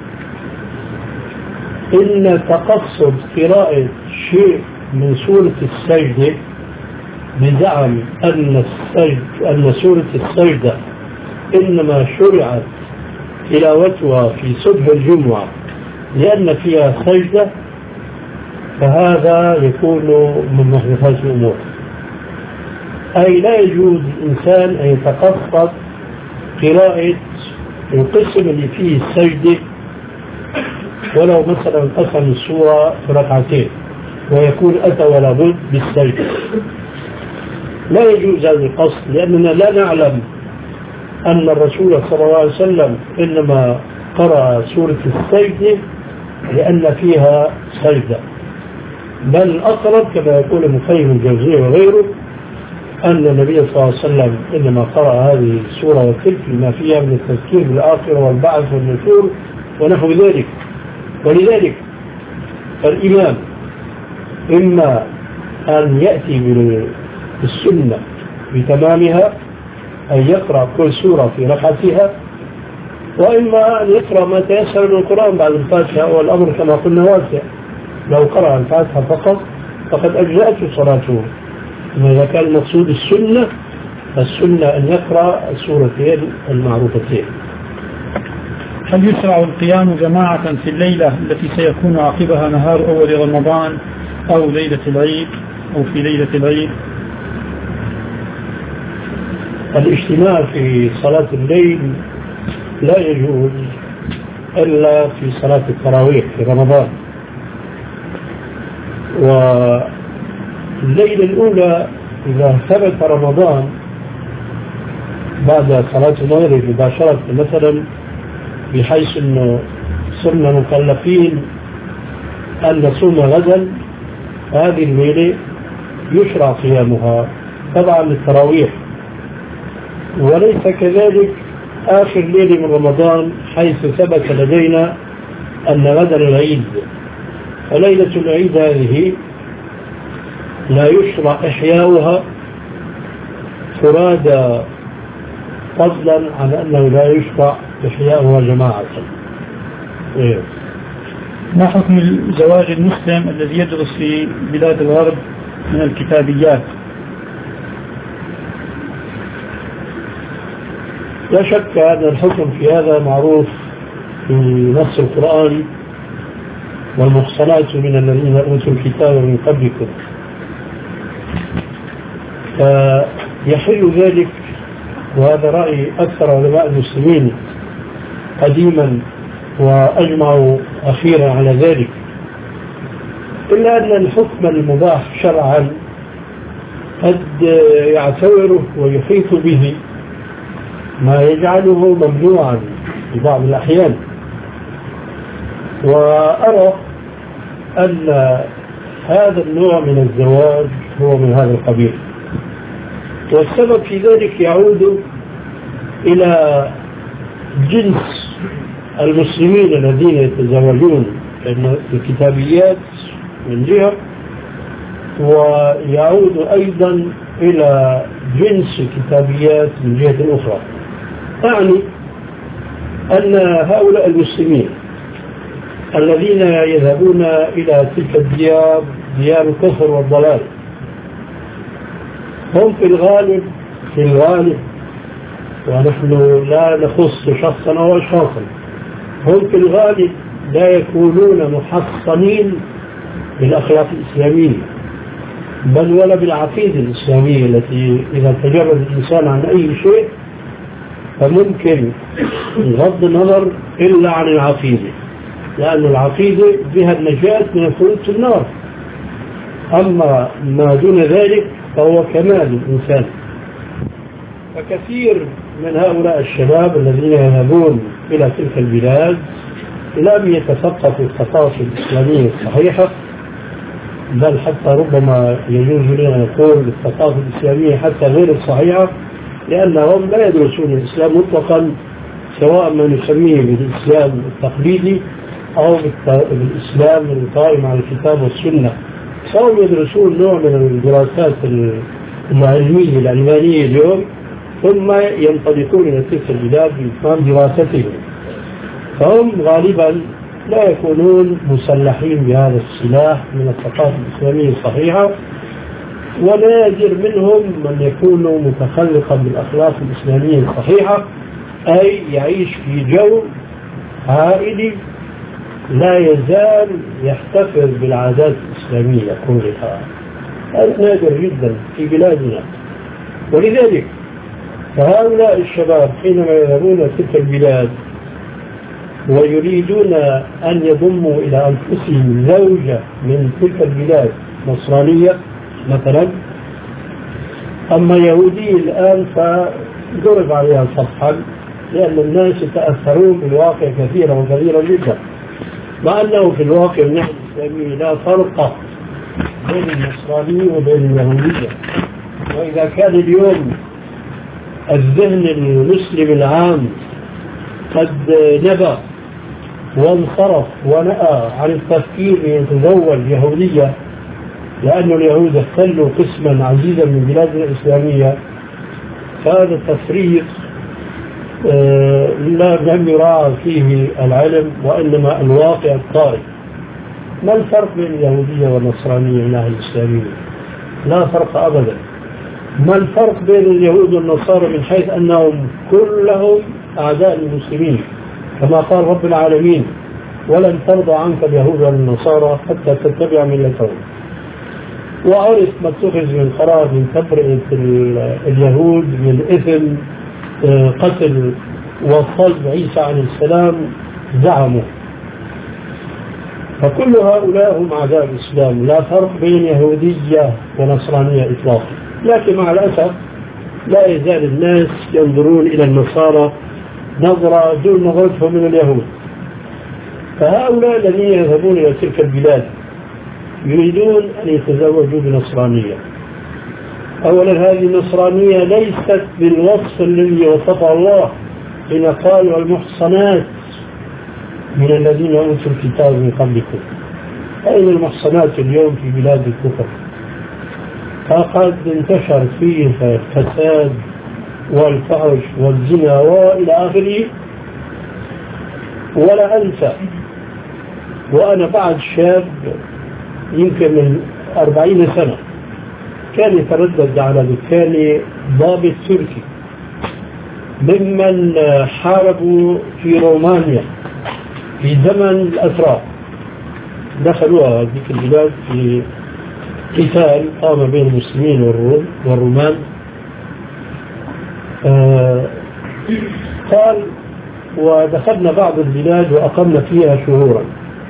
إن تقصد قراءة شيء من سورة السجدة بزعم أن السجد أن سورة السجدة إنما شرعت تلاوتها في صبح الجمعة لأن فيها سجدة، فهذا يكون من محدثات الأمور. أي لا يجوز الإنسان أن يتقصد قراءة القسم اللي فيه السجدة، ولو مثلا قسم السورة في ركعتين ويكون أتى ولا بد بالسجدة، لا يجوز هذا القصد، لأننا لا نعلم أن الرسول صلى الله عليه وسلم إنما قرأ سورة السجدة لأن فيها سجدة، بل الأقرب كما يقول ابن قيم الجوزية وغيره أن النبي صلى الله عليه وسلم إنما قرأ هذه السورة وتلك لما فيها من التذكير بالآخرة والبعث والنشور ونحو ذلك. ولذلك فالإمام إما أن يأتي بالسنة بتمامها، أن يقرأ كل سورة في ركعتها، وإما أن يقرأ ما تيسر من القرآن بعد الفاتحة، والأمر كما قلنا واسع. لو قرأ الفاتحة فقط فقد أجزأته صلاته. إذا كان المقصود السنة، فالسنة أن يقرأ السورتين المعروفتين. هل يشرع القيام جماعة في الليلة التي سيكون عقبها نهار أول رمضان أو ليلة العيد أو في ليلة العيد؟ الاجتماع في صلاة الليل لا يجوز إلا في صلاة التراويح في رمضان. والليلة الأولى إذا ثبت رمضان بعد صلاة المغرب مباشرة مثلا، بحيث أنه صرنا مكلفين أن نصوم غدا، هذه الليلة يشرع صيامها طبعا للتراويح. وليس كذلك آخر ليلة من رمضان، حيث ثبت لدينا أن غدا العيد، فليلة العيد هذه لا يشرع إحياؤها فرادى، فضلا عن أنه لا يشرع إحياؤها جماعة. إيه. ما حكم زواج المسلم الذي يدرس في بلاد الغرب من الكتابيات؟ لا شك أن الحكم في هذا معروف في نص القرآن: والمحصنات من الذين أوتوا الكتاب من قبلكم. فيحل ذلك، وهذا رأي أكثر علماء المسلمين قديما وأجمعوا أخيرا على ذلك، إلا أن الحكم المباح شرعا قد يعتبره ويحيط به ما يجعله ممنوعا في بعض الأحيان. وأرى أن هذا النوع من الزواج هو من هذا القبيل، والسبب في ذلك يعود إلى جنس المسلمين الذين يتزوجون الكتابيات من جهة، ويعود أيضا إلى جنس الكتابيات من جهة أخرى. يعني أن هؤلاء المسلمين الذين يذهبون إلى تلك الديار، ديار الكفر والضلال، هم في الغالب في الغالب ونحن لا نخص شخصا أو أشخاصا، هم في الغالب لا يكونون محصنين بالأخلاق الإسلامية، بل ولا بالعقيدة الإسلامية التي إذا تجرد الإنسان عن أي شيء فممكن بغض النظر إلا عن العقيدة، لأن العقيدة بها النجاة من الخلود في النار. أما ما دون ذلك فهو كمال الإنسان. فكثير من هؤلاء الشباب الذين يذهبون إلى تلك البلاد لم يتثقفوا الثقافة الإسلامية الصحيحة، بل حتى ربما يجوز لنا نقول الثقافة الإسلامية حتى غير الصحيحة، لأنهم لا يدرسون الإسلام مطلقا، سواء ما نسميه بالإسلام التقليدي أو بالإسلام القائم على الكتاب والسنة، سواء يدرسون نوع من الدراسات العلمية العلمانية اليوم، ثم ينطلقون إلى تلك البلاد بإتمام دراستهم. فهم غالبا لا يكونون مسلحين بهذا السلاح من الثقافة الإسلامية الصحيحة، ونادر منهم من يكون متخلقا بالأخلاق الإسلامية الصحيحة، أي يعيش في جو عائلي لا يزال يحتفظ بالعادات الإسلامية كلها. هذا نادر جدا في بلادنا. ولذلك فهؤلاء الشباب حينما يذهبون تلك البلاد ويريدون أن يضموا إلى أنفسهم زوجة من تلك البلاد نصرانية مثلا، أما يهودي الآن فضرب عليها صفحا، لأن الناس يتأثرون بالواقع كثيرا وكثيرا جدا، مع أنه في الواقع النحو الإسلامي لا فرق بين النصراني وبين اليهودية. وإذا كان اليوم الذهن المسلم العام قد نبى وانصرف ونأى عن التفكير يتزوج يهودية، لأن اليهود احتلوا قسما عزيزا من بلادنا الإسلامية، فهذا التفريط لا لم يراعى فيه العلم وإنما الواقع الطارئ. ما الفرق بين اليهودية والنصرانية من أهل الإسلامية؟ لا فرق أبدا. ما الفرق بين اليهود والنصارى من حيث أنهم كلهم أعداء المسلمين، كما قال رب العالمين: ولن ترضى عنك اليهود والنصارى حتى تتبع ملتهم. وعرف ما اتخذ من قرار من تبرئة اليهود من إثم قتل وصلب عيسى عليه السلام زعموا. فكل هؤلاء هم أعداء الإسلام، لا فرق بين يهودية ونصرانية إطلاقا. لكن مع الأسف لا يزال الناس ينظرون إلى النصارى نظرة دون نظرتهم من اليهود. فهؤلاء الذين يذهبون إلى تلك البلاد يريدون أن يتزوجوا بنصرانية. أولا هذه النصرانية ليست بالوصف الذي وصفه الله حين قال والمحصنات من الذين أوتوا الكتاب من قبلكم. أين المحصنات اليوم في بلاد الكفر؟ فقد انتشر فيه الفساد والفحش والزنا وإلى آخره. ولا أنسى وأنا بعد شاب يمكن من أربعين سنة كان يتردد على دكاني ضابط تركي ممن حاربوا في رومانيا في زمن الأتراك، دخلوها هذه البلاد في قتال قام بين المسلمين والروم والرومان. آه قال ودخلنا بعض البلاد وأقمنا فيها شهورا،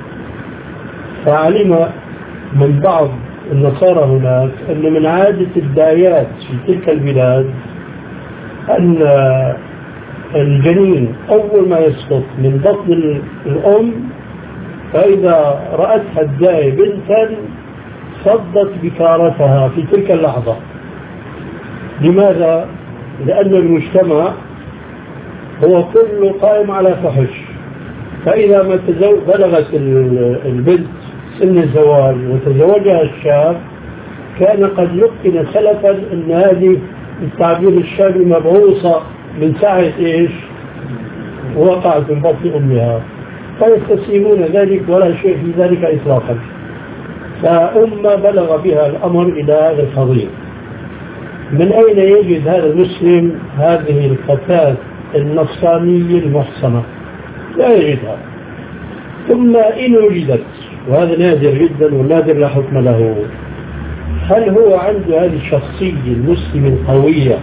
فعلم من بعض النصارى هناك أن من عادة الدايات في تلك البلاد أن الجنين أول ما يسقط من بطن الأم فإذا رأتها الداية بنتا صدت بكارتها في تلك اللحظة. لماذا؟ لأن المجتمع هو كله قائم على فحش، فإذا ما بلغت البنت سن الزواج وتزوجها الشاب كان قد لقن سلفا أن هذه التعبير الشابي مبعوثة من ساعة إيش وقعت من بطن أمها، فيستسلمون ذلك ولا شيء في ذلك إطلاقا. فأمة بلغ بها الأمر إلى هذا الفضيل. من أين يجد هذا المسلم هذه الفتاة النصرانية المحصنة؟ لا يجدها. ثم إن وجدت، وهذا نادر جدا والنادر لا حكم له، هل هو عنده هذه الشخصية المسلمة القوية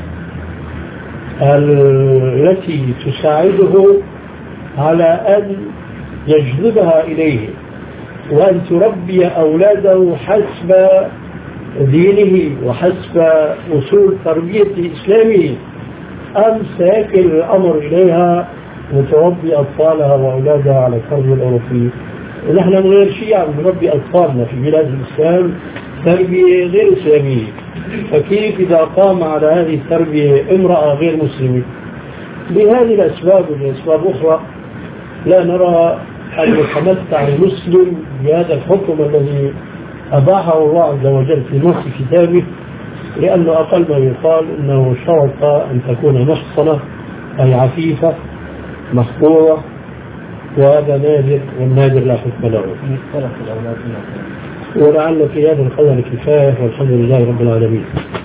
التي تساعده على أن يجذبها إليه وأن تربي أولاده حسب دينه وحسب أصول تربية إسلامه، أم سيكل الأمر إليها وتربي أطفالها وأولادها على التربية الأوروبية؟ ونحن من غير شيء عم نربي أطفالنا في بلاد الإسلام تربية غير إسلامية، فكيف إذا قام على هذه التربية امرأة غير مسلمة؟ لهذه الأسباب ولأسباب أخرى لا نرى أن يتمتع المسلم بهذا الحكم الذي أباحه الله عز وجل في نص كتابه، لأنه أقل ما يقال أنه شرط أن تكون محصنة أي عفيفة محفوظة، وهذا نادر والنادر لا حكم له. ولعل في هذا القدر كفاية، والحمد لله رب العالمين.